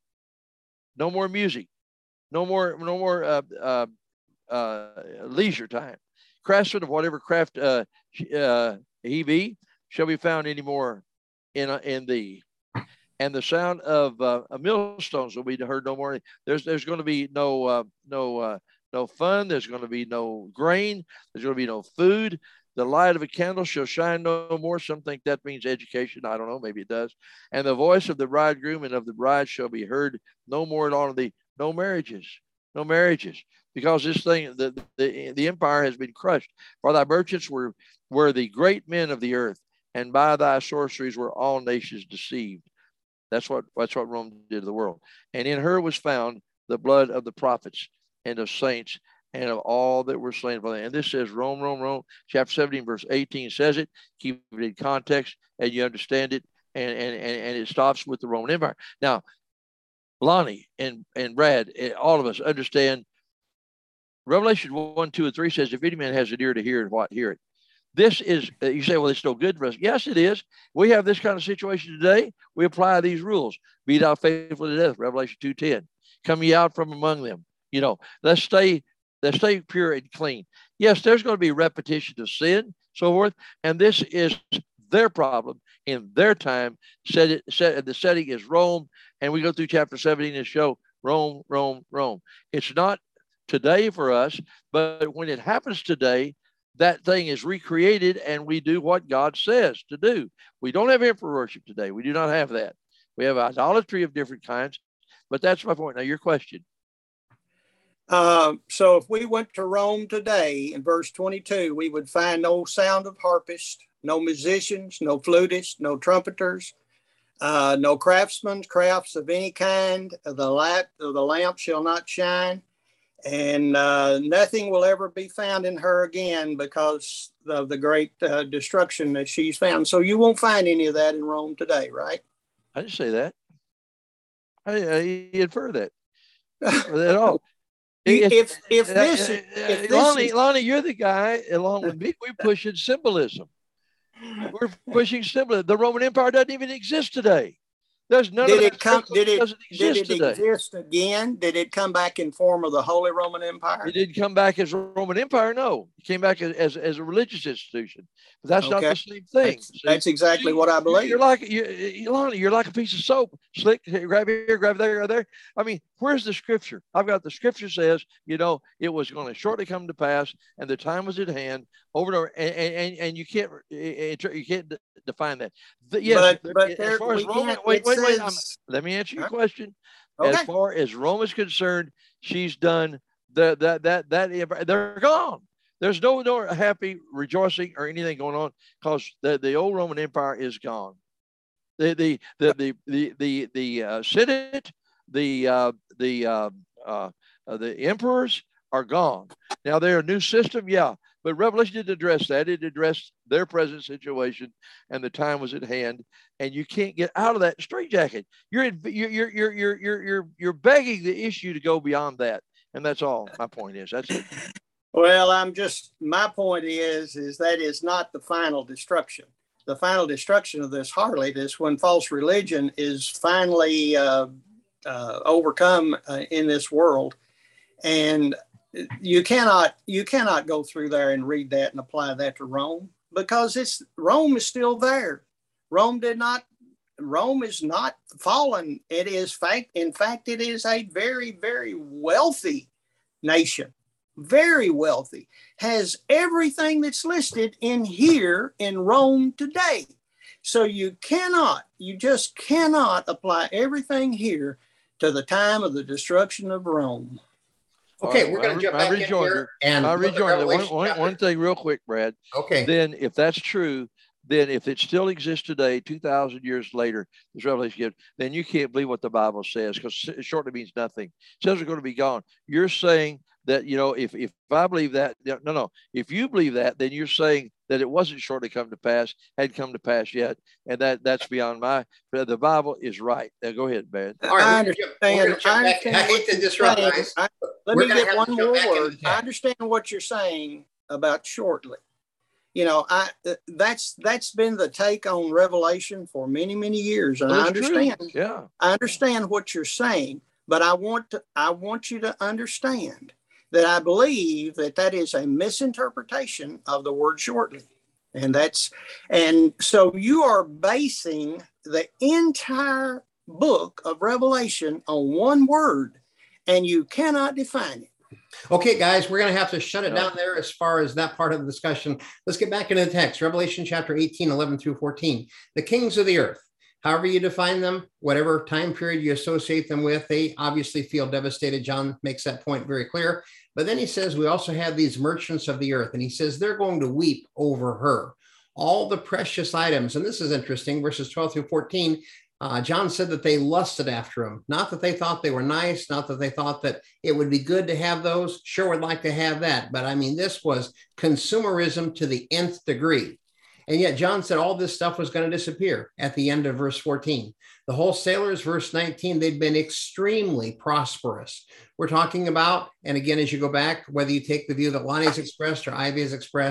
No more music. No more, no more uh, uh, uh, leisure time. Craftsmen of whatever craft uh, uh, he be shall be found anymore in uh, in thee. And the sound of uh, millstones will be heard no more. There's there's going to be no uh, no uh, no fun. There's going to be no grain. There's going to be no food. The light of a candle shall shine no more. Some think that means education. I don't know. Maybe it does. And the voice of the bridegroom and of the bride shall be heard no more at all of the no marriages, no marriages, because this thing, the, the, the empire has been crushed. For thy merchants were, were the great men of the earth, and by thy sorceries were all nations deceived. That's what, that's what Rome did to the world. And in her was found the blood of the prophets and of saints and of all that were slain for them. And this says Rome, Rome, Rome. Chapter seventeen, verse eighteen says it. Keep it in context and you understand it. And, and, and it stops with the Roman Empire. Now, Lonnie and, and Brad, all of us understand Revelation one, two, and three says, if any man has an ear to hear, what hear it. This is, uh, you say, well, it's no good for us. Yes, it is. We have this kind of situation today. We apply these rules. Be thou faithful to death, Revelation two ten. Come ye out from among them. You know, let's stay, let's stay pure and clean. Yes, there's going to be repetition of sin, so forth. And this is their problem in their time. Set it, set, the setting is Rome. And we go through chapter seventeen and show Rome, Rome, Rome. It's not today for us, but when it happens today, that thing is recreated and we do what God says to do. We don't have emperor worship today. We do not have that. We have idolatry of different kinds, but that's my point. Now, your question. Uh, so if we went to Rome today in verse twenty-two, we would find no sound of harpists, no musicians, no flutists, no trumpeters, uh, no craftsmen, crafts of any kind. The light of the lamp shall not shine. And uh, nothing will ever be found in her again because of the great uh, destruction that she's found. So you won't find any of that in Rome today, right? I didn't say that. I, I infer that at all. if if this, uh, if this Lonnie, is, Lonnie, you're the guy along with me. We're pushing symbolism. We're pushing symbolism. The Roman Empire doesn't even exist today. There's none did of it come? Did it? Doesn't exist did it today. exist again? Did it come back in form of the Holy Roman Empire? It didn't come back as Roman Empire. No, it came back as as, as a religious institution. But that's okay. Not the same thing. That's, that's exactly See, what I believe. You're like you, Lonnie. You're like a piece of soap. Slick, grab here, grab there, grab there. I mean, where's the scripture? I've got the scripture says, you know, it was going to shortly come to pass, and the time was at hand. Over and over, and and, and you can't you can't define that. The, yes, but, but as there, far as Roman, wait, wait, wait. I'm, let me answer your huh? question. Okay. As far as Rome is concerned, she's done the that that that they're gone. There's no no happy rejoicing or anything going on because the, the old Roman Empire is gone. The the the the the the, the uh, Senate, the uh, the uh, uh, the emperors are gone. Now they're a new system, yeah. But Revelation didn't address that. It addressed their present situation, and the time was at hand. And you can't get out of that straitjacket. You're you're you're you're you're you're you're you're begging the issue to go beyond that, and that's all. My point is that's it. Well, I'm just my point is is that is not the final destruction. The final destruction of this harlot is when false religion is finally uh, uh, overcome uh, in this world, and you cannot you cannot go through there and read that and apply that to Rome because it's Rome is still there. Rome did not Rome is not fallen. It is fact in fact it is a very very wealthy nation. Very wealthy. Has everything that's listed in here in Rome today. So you cannot you just cannot apply everything here to the time of the destruction of Rome. Okay, we're going to jump back in here and I rejoined one, one, one thing real quick, Brad. Okay. Then if that's true, then if it still exists today, two thousand years later, this revelation given, then you can't believe what the Bible says because it shortly means nothing. It says they're going to be gone. You're saying that, you know, if, if I believe that, no, no, if you believe that, then you're saying that it wasn't shortly come to pass, had come to pass yet. And that that's beyond my, but the Bible is right. Now, go ahead, Ben. All right, I understand. I, understand I hate to disrupt, guys. I, let me get one more word. I understand what you're saying about shortly. You know, I that's that's been the take on Revelation for many, many years. And I understand. True. Yeah. I understand what you're saying, but I want to I want you to understand that I believe that that is a misinterpretation of the word shortly. And that's, and so you are basing the entire book of Revelation on one word, and you cannot define it. Okay, guys, we're going to have to shut it down there as far as that part of the discussion. Let's get back into the text. Revelation chapter eighteen, eleven through fourteen. The kings of the earth. However you define them, whatever time period you associate them with, they obviously feel devastated. John makes that point very clear. But then he says, we also have these merchants of the earth. And he says, they're going to weep over her. All the precious items. And this is interesting, verses twelve through fourteen. Uh, John said that they lusted after them. Not that they thought they were nice. Not that they thought that it would be good to have those. Sure would like to have that. But I mean, this was consumerism to the nth degree. And yet John said all this stuff was going to disappear at the end of verse fourteen. The wholesalers, verse nineteen, they'd been extremely prosperous. We're talking about, and again, as you go back, whether you take the view that Lonnie's expressed or Ivy has expressed,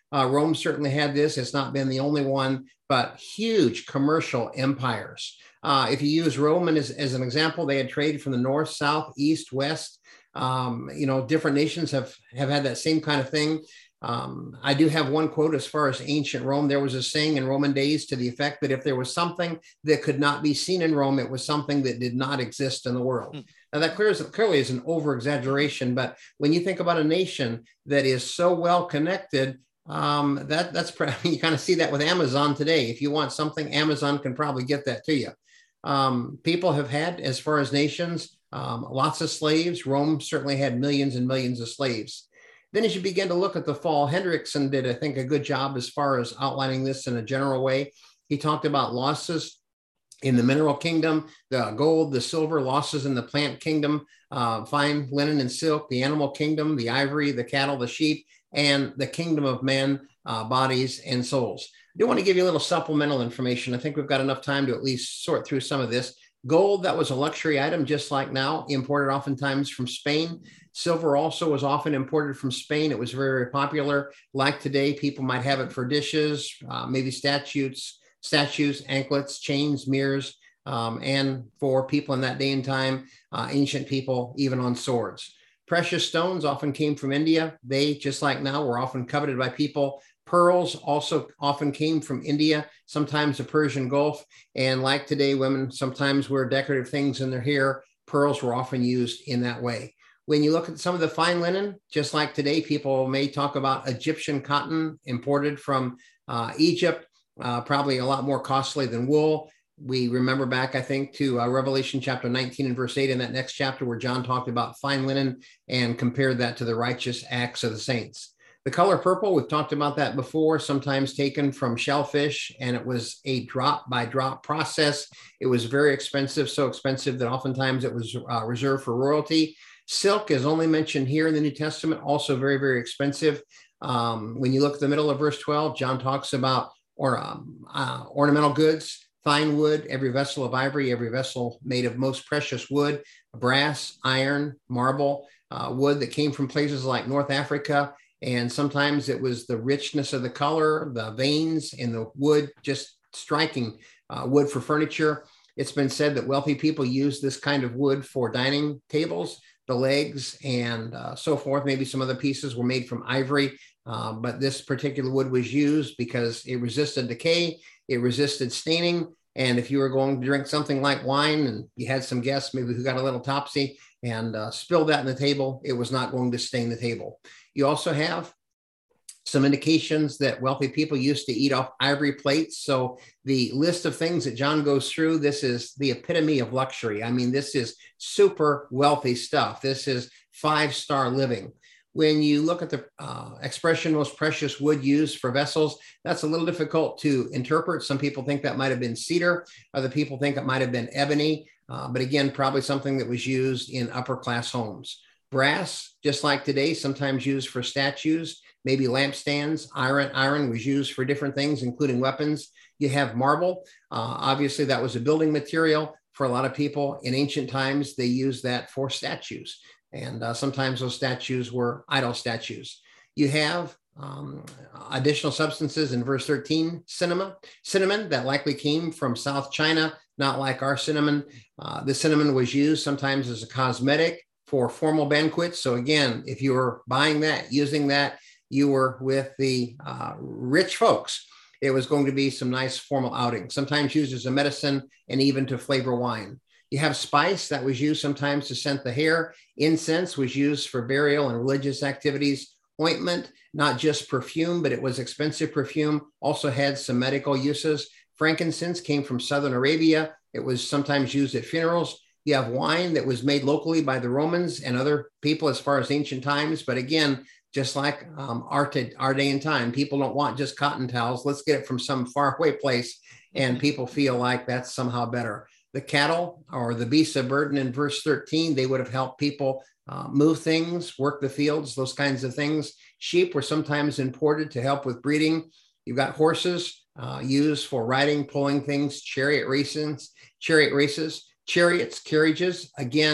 Uh, Rome certainly had this. It's not been the only one, but huge commercial empires. Uh, if you use Roman as, as an example, they had trade from the north, south, east, west. Um, you know, different nations have, have had that same kind of thing. Um, I do have one quote as far as ancient Rome. There was a saying in Roman days to the effect that if there was something that could not be seen in Rome, it was something that did not exist in the world. Mm. Now that clearly, clearly is an over-exaggeration, but when you think about a nation that is so well connected, um, that that's you kind of see that with Amazon today. If you want something, Amazon can probably get that to you. Um, people have had, as far as nations, um, lots of slaves. Rome certainly had millions and millions of slaves. Then as you begin to look at the fall, Hendrickson did, I think, a good job as far as outlining this in a general way. He talked about losses in the mineral kingdom, the gold, the silver, losses in the plant kingdom, uh, fine linen and silk, the animal kingdom, the ivory, the cattle, the sheep, and the kingdom of men, uh, bodies and souls. I do want to give you a little supplemental information. I think we've got enough time to at least sort through some of this. Gold, that was a luxury item, just like now, imported oftentimes from Spain. Silver also was often imported from Spain. It was very, very popular. Like today, people might have it for dishes, uh, maybe statues, statues, anklets, chains, mirrors, um, and for people in that day and time, uh, ancient people, even on swords. Precious stones often came from India. They, just like now, were often coveted by people. Pearls also often came from India, sometimes the Persian Gulf. And like today, women sometimes wear decorative things in their hair. Pearls were often used in that way. When you look at some of the fine linen, just like today, people may talk about Egyptian cotton imported from uh, Egypt, uh, probably a lot more costly than wool. We remember back, I think, to uh, Revelation chapter nineteen and verse eight in that next chapter where John talked about fine linen and compared that to the righteous acts of the saints. The color purple, we've talked about that before, sometimes taken from shellfish, and it was a drop by drop process. It was very expensive, so expensive that oftentimes it was uh, reserved for royalty. Silk is only mentioned here in the New Testament, also very, very expensive. Um, when you look at the middle of verse twelve, John talks about or, um, uh, ornamental goods, fine wood, every vessel of ivory, every vessel made of most precious wood, brass, iron, marble, uh, wood that came from places like North Africa. And sometimes it was the richness of the color, the veins in the wood, just striking uh, wood for furniture. It's been said that wealthy people use this kind of wood for dining tables. The legs and uh, so forth, maybe some other pieces were made from ivory, uh, but this particular wood was used because it resisted decay, it resisted staining. And if you were going to drink something like wine and you had some guests maybe who got a little topsy and uh, spilled that in the table, it was not going to stain the table. You also have some indications that wealthy people used to eat off ivory plates. So the list of things that John goes through, this is the epitome of luxury. I mean, this is super wealthy stuff. This is five-star living. When you look at the uh, expression most precious wood used for vessels, that's a little difficult to interpret. Some people think that might have been cedar. Other people think it might have been ebony. Uh, but again, probably something that was used in upper class homes. Brass, just like today, sometimes used for statues, maybe lampstands. Iron, iron was used for different things, including weapons. You have marble. Uh, obviously, that was a building material for a lot of people. In ancient times, they used that for statues. And uh, sometimes those statues were idol statues. You have um, additional substances in verse thirteen, cinnamon, cinnamon that likely came from South China, not like our cinnamon. Uh, the cinnamon was used sometimes as a cosmetic for formal banquets. So again, if you were buying that, using that, you were with the uh, rich folks. It was going to be some nice formal outing, sometimes used as a medicine and even to flavor wine. You have spice that was used sometimes to scent the hair. Incense was used for burial and religious activities. Ointment, not just perfume, but it was expensive perfume, also had some medical uses. Frankincense came from Southern Arabia. It was sometimes used at funerals. You have wine that was made locally by the Romans and other people as far as ancient times. But again, just like um, our, t- our day and time, people don't want just cotton towels. Let's get it from some faraway place. And people feel like that's somehow better. The cattle or the beasts of burden in verse thirteen, they would have helped people uh, move things, work the fields, those kinds of things. Sheep were sometimes imported to help with breeding. You've got horses uh, used for riding, pulling things, chariot races, chariot races, chariots, carriages. Again,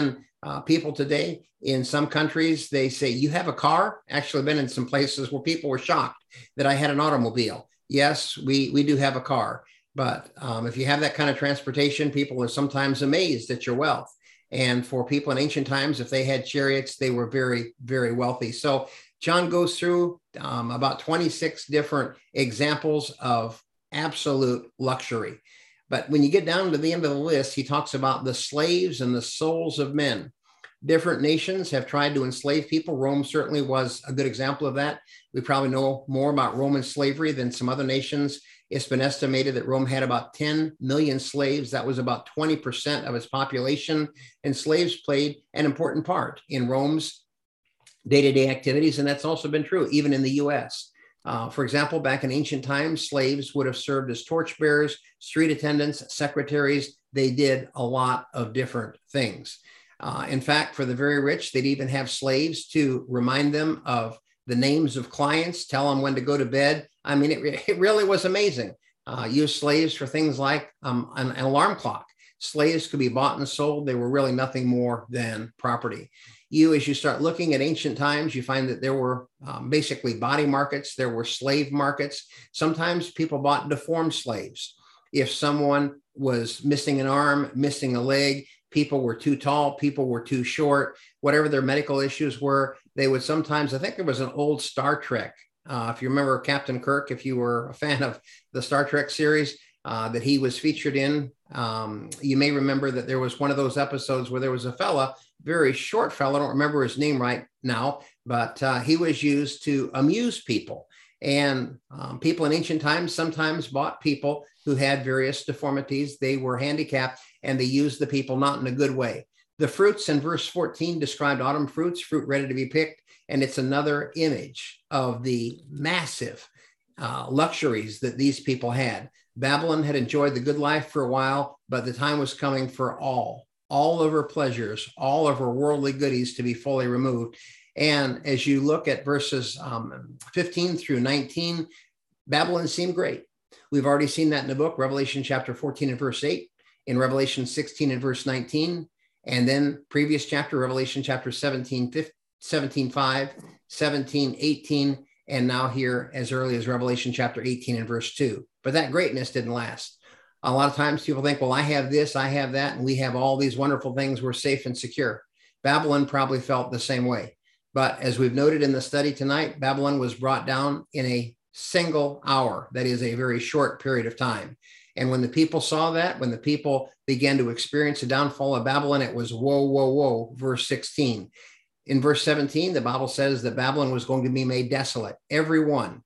Uh, people today in some countries, they say, you have a car? Actually been in some places where people were shocked that I had an automobile. Yes, we, we do have a car. But um, if you have that kind of transportation, people are sometimes amazed at your wealth. And for people in ancient times, if they had chariots, they were very, very wealthy. So John goes through um, about twenty-six different examples of absolute luxury. But when you get down to the end of the list, he talks about the slaves and the souls of men. Different nations have tried to enslave people. Rome certainly was a good example of that. We probably know more about Roman slavery than some other nations. It's been estimated that Rome had about ten million slaves. That was about twenty percent of its population. And slaves played an important part in Rome's day-to-day activities. And that's also been true even in the U S. Uh, for example, back in ancient times, slaves would have served as torchbearers, street attendants, secretaries. They did a lot of different things. Uh, in fact, for the very rich, they'd even have slaves to remind them of the names of clients, tell them when to go to bed. I mean, it, re- it really was amazing. Uh, use slaves for things like um, an, an alarm clock. Slaves could be bought and sold. They were really nothing more than property. You, as you start looking at ancient times, you find that there were um, basically body markets. There were slave markets. Sometimes people bought deformed slaves. If someone was missing an arm, missing a leg, people were too tall, people were too short, whatever their medical issues were, they would sometimes, I think there was an old Star Trek. Uh, if you remember Captain Kirk, if you were a fan of the Star Trek series uh, that he was featured in, um, you may remember that there was one of those episodes where there was a fella, very short fella, I don't remember his name right now, but uh, he was used to amuse people. And um, people in ancient times sometimes bought people who had various deformities. They were handicapped and they used the people not in a good way. The fruits in verse fourteen described autumn fruits, fruit ready to be picked. And it's another image of the massive uh, luxuries that these people had. Babylon had enjoyed the good life for a while, but the time was coming for all, all of her pleasures, all of her worldly goodies to be fully removed. And as you look at verses um, fifteen through nineteen, Babylon seemed great. We've already seen that in the book, Revelation chapter fourteen and verse eight, in Revelation sixteen and verse nineteen, and then previous chapter, Revelation chapter seventeen, seventeen, five, seventeen, eighteen, and now here as early as Revelation chapter eighteen and verse two. But that greatness didn't last. A lot of times people think, well, I have this, I have that, and we have all these wonderful things. We're safe and secure. Babylon probably felt the same way. But as we've noted in the study tonight, Babylon was brought down in a single hour. That is a very short period of time. And when the people saw that, when the people began to experience the downfall of Babylon, it was whoa, whoa, whoa, verse sixteen. In verse seventeen, the Bible says that Babylon was going to be made desolate. Everyone.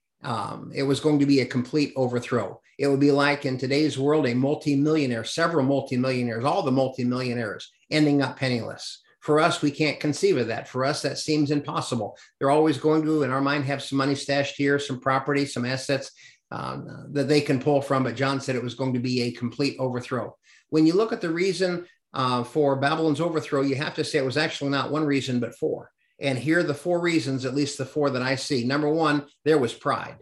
Um, it was going to be a complete overthrow. It would be like in today's world, a multimillionaire, several multimillionaires, all the multimillionaires ending up penniless. For us, we can't conceive of that. For us, that seems impossible. They're always going to, in our mind, have some money stashed here, some property, some assets um, that they can pull from. But John said it was going to be a complete overthrow. When you look at the reason uh, for Babylon's overthrow, you have to say it was actually not one reason, but four. And here are the four reasons, at least the four that I see. Number one, there was pride.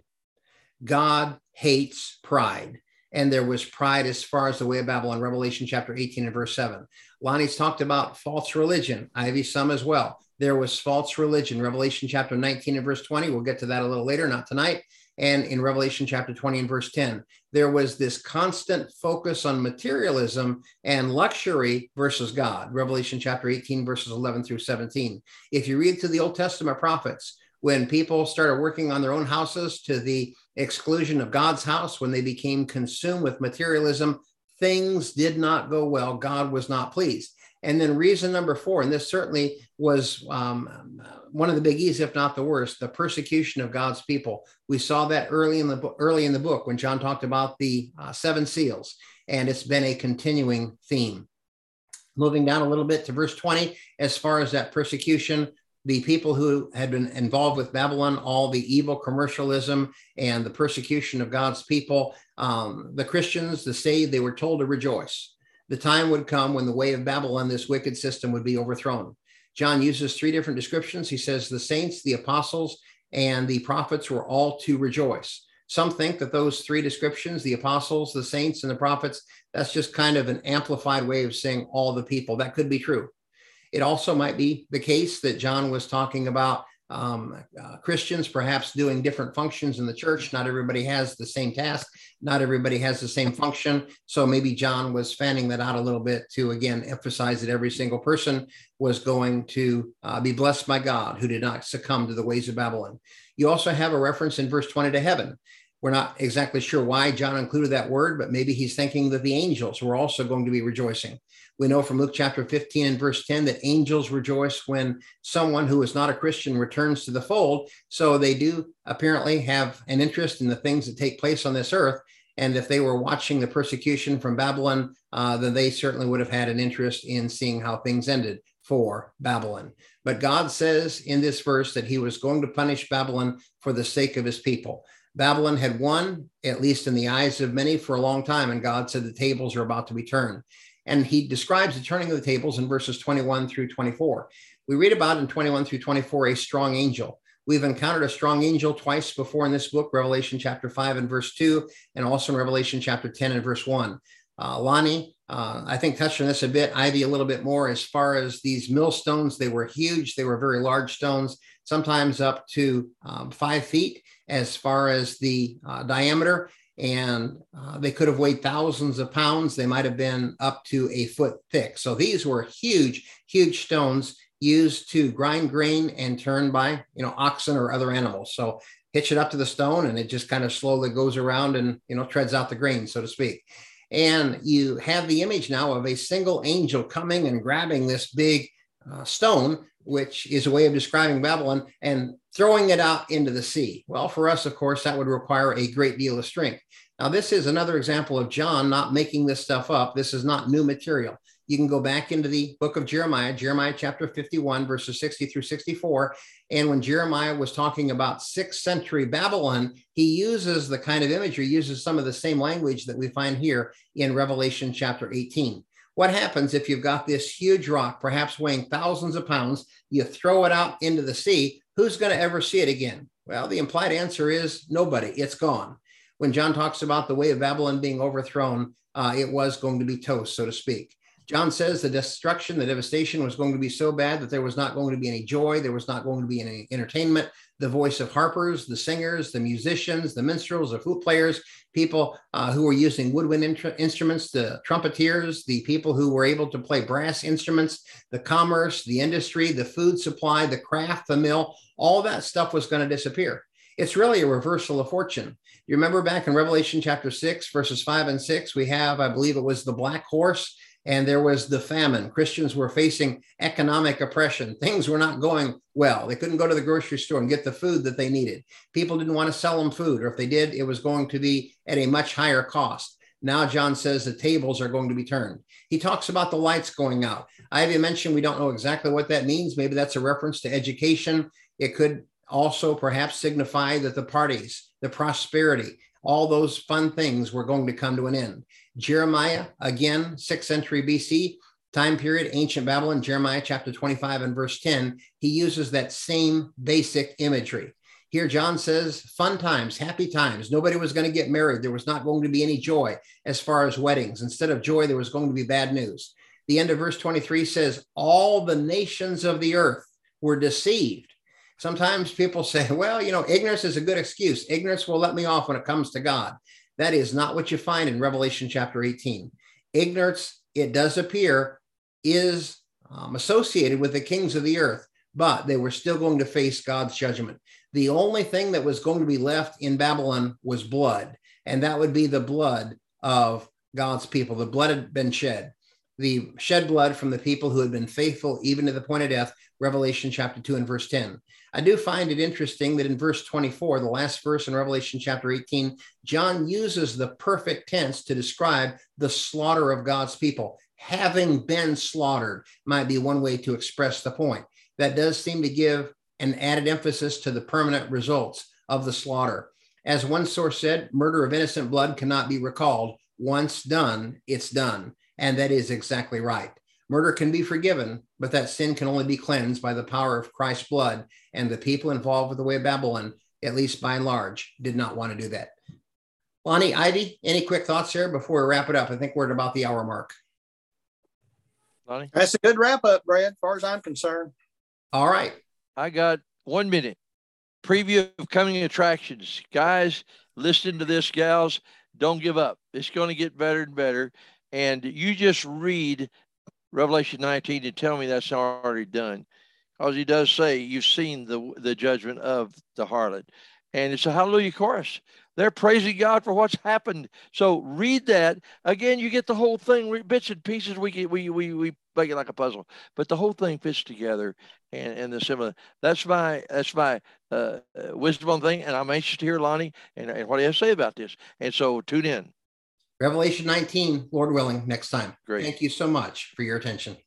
God hates pride. And there was pride as far as the way of Babylon, Revelation chapter eighteen and verse seven. Lonnie's talked about false religion. Ivy, some as well. There was false religion, Revelation chapter nineteen and verse twenty. We'll get to that a little later, not tonight. And in Revelation chapter twenty and verse ten, there was this constant focus on materialism and luxury versus God, Revelation chapter eighteen, verses eleven through seventeen. If you read through the Old Testament prophets, when people started working on their own houses to the exclusion of God's house, when they became consumed with materialism, things did not go well. God was not pleased. And then reason number four, and this certainly was um, one of the biggies, if not the worst, the persecution of God's people. We saw that early in the book, early in the book when John talked about the uh, seven seals, and it's been a continuing theme. Moving down a little bit to verse twenty, as far as that persecution, the people who had been involved with Babylon, all the evil commercialism and the persecution of God's people, um, the Christians, the saved, they were told to rejoice. The time would come when the way of Babylon, this wicked system, would be overthrown. John uses three different descriptions. He says the saints, the apostles, and the prophets were all to rejoice. Some think that those three descriptions, the apostles, the saints, and the prophets, that's just kind of an amplified way of saying all the people. That could be true. It also might be the case that John was talking about um, uh, Christians perhaps doing different functions in the church. Not everybody has the same task. Not everybody has the same function. So maybe John was fanning that out a little bit to, again, emphasize that every single person was going to uh, be blessed by God, who did not succumb to the ways of Babylon. You also have a reference in verse twenty to heaven. We're not exactly sure why John included that word, but maybe he's thinking that the angels were also going to be rejoicing. We know from Luke chapter fifteen and verse ten that angels rejoice when someone who is not a Christian returns to the fold. So they do apparently have an interest in the things that take place on this earth. And if they were watching the persecution from Babylon, uh, then they certainly would have had an interest in seeing how things ended for Babylon. But God says in this verse that he was going to punish Babylon for the sake of his people. Babylon had won, at least in the eyes of many, for a long time, and God said the tables are about to be turned. And he describes the turning of the tables in verses twenty-one through twenty-four. We read about in twenty-one through twenty-four a strong angel. We've encountered a strong angel twice before in this book, Revelation chapter five and verse two, and also in Revelation chapter ten and verse one. Uh, Lonnie, uh, I think, touched on this a bit, Ivy a little bit more, as far as these millstones. They were huge. They were very large stones, sometimes up to um, five feet as far as the uh, diameter. And uh, they could have weighed thousands of pounds. They might have been up to a foot thick. So these were huge, huge stones used to grind grain and turn by, you know, oxen or other animals. So hitch it up to the stone and it just kind of slowly goes around and, you know, treads out the grain, so to speak. And you have the image now of a single angel coming and grabbing this big uh, stone, which is a way of describing Babylon, and throwing it out into the sea. Well, for us, of course, that would require a great deal of strength. Now, this is another example of John not making this stuff up. This is not new material. You can go back into the book of Jeremiah, Jeremiah chapter fifty-one, verses sixty through sixty-four. And when Jeremiah was talking about sixth century Babylon, he uses the kind of imagery, uses some of the same language that we find here in Revelation chapter eighteen. What happens if you've got this huge rock, perhaps weighing thousands of pounds, you throw it out into the sea? Who's going to ever see it again? Well, the implied answer is nobody. It's gone. When John talks about the way of Babylon being overthrown, uh, it was going to be toast, so to speak. John says the destruction, the devastation was going to be so bad that there was not going to be any joy. There was not going to be any entertainment. The voice of harpers, the singers, the musicians, the minstrels, the flute players, people uh, who were using woodwind in- instruments, the trumpeters, the people who were able to play brass instruments, the commerce, the industry, the food supply, the craft, the mill, all that stuff was going to disappear. It's really a reversal of fortune. You remember back in Revelation chapter six, verses five and six, we have, I believe it was the black horse, and there was the famine. Christians were facing economic oppression. Things were not going well. They couldn't go to the grocery store and get the food that they needed. People didn't want to sell them food, or if they did, it was going to be at a much higher cost. Now John says the tables are going to be turned. He talks about the lights going out. Ivy mentioned we don't know exactly what that means. Maybe that's a reference to education. It could also perhaps signify that the parties, the prosperity, all those fun things were going to come to an end. Jeremiah, again, sixth century B C, time period, ancient Babylon, Jeremiah chapter twenty-five and verse ten, he uses that same basic imagery. Here, John says, fun times, happy times. Nobody was going to get married. There was not going to be any joy as far as weddings. Instead of joy, there was going to be bad news. The end of verse twenty-three says, all the nations of the earth were deceived. Sometimes people say, well, you know, ignorance is a good excuse. Ignorance will let me off when it comes to God. That is not what you find in Revelation chapter eighteen. Ignorance, it does appear, is um, associated with the kings of the earth, but they were still going to face God's judgment. The only thing that was going to be left in Babylon was blood, and that would be the blood of God's people. The blood had been shed. The shed blood from the people who had been faithful even to the point of death, Revelation chapter two and verse ten. I do find it interesting that in verse twenty-four, the last verse in Revelation chapter eighteen, John uses the perfect tense to describe the slaughter of God's people. Having been slaughtered might be one way to express the point. That does seem to give an added emphasis to the permanent results of the slaughter. As one source said, murder of innocent blood cannot be recalled. Once done, it's done. And that is exactly right. Murder can be forgiven, but that sin can only be cleansed by the power of Christ's blood. And the people involved with the way of Babylon, at least by and large, did not want to do that. Lonnie, Ivy, any quick thoughts here before we wrap it up? I think we're at about the hour mark. Lonnie? That's a good wrap up, Brad, as far as I'm concerned. All right. I got one minute. Preview of coming attractions. Guys, listen to this, gals. Don't give up. It's going to get better and better. And you just read Revelation nineteen and tell me that's already done. Because he does say, you've seen the, the judgment of the harlot. And it's a hallelujah chorus. They're praising God for what's happened. So read that. Again, you get the whole thing, bits and pieces. We get, we, we, we make it like a puzzle. But the whole thing fits together. And, and the similar. That's my that's my uh, wisdom on the thing. And I'm anxious to hear Lonnie and, and what he has to say about this. And so tune in. Revelation nineteen, Lord willing, next time. Great. Thank you so much for your attention.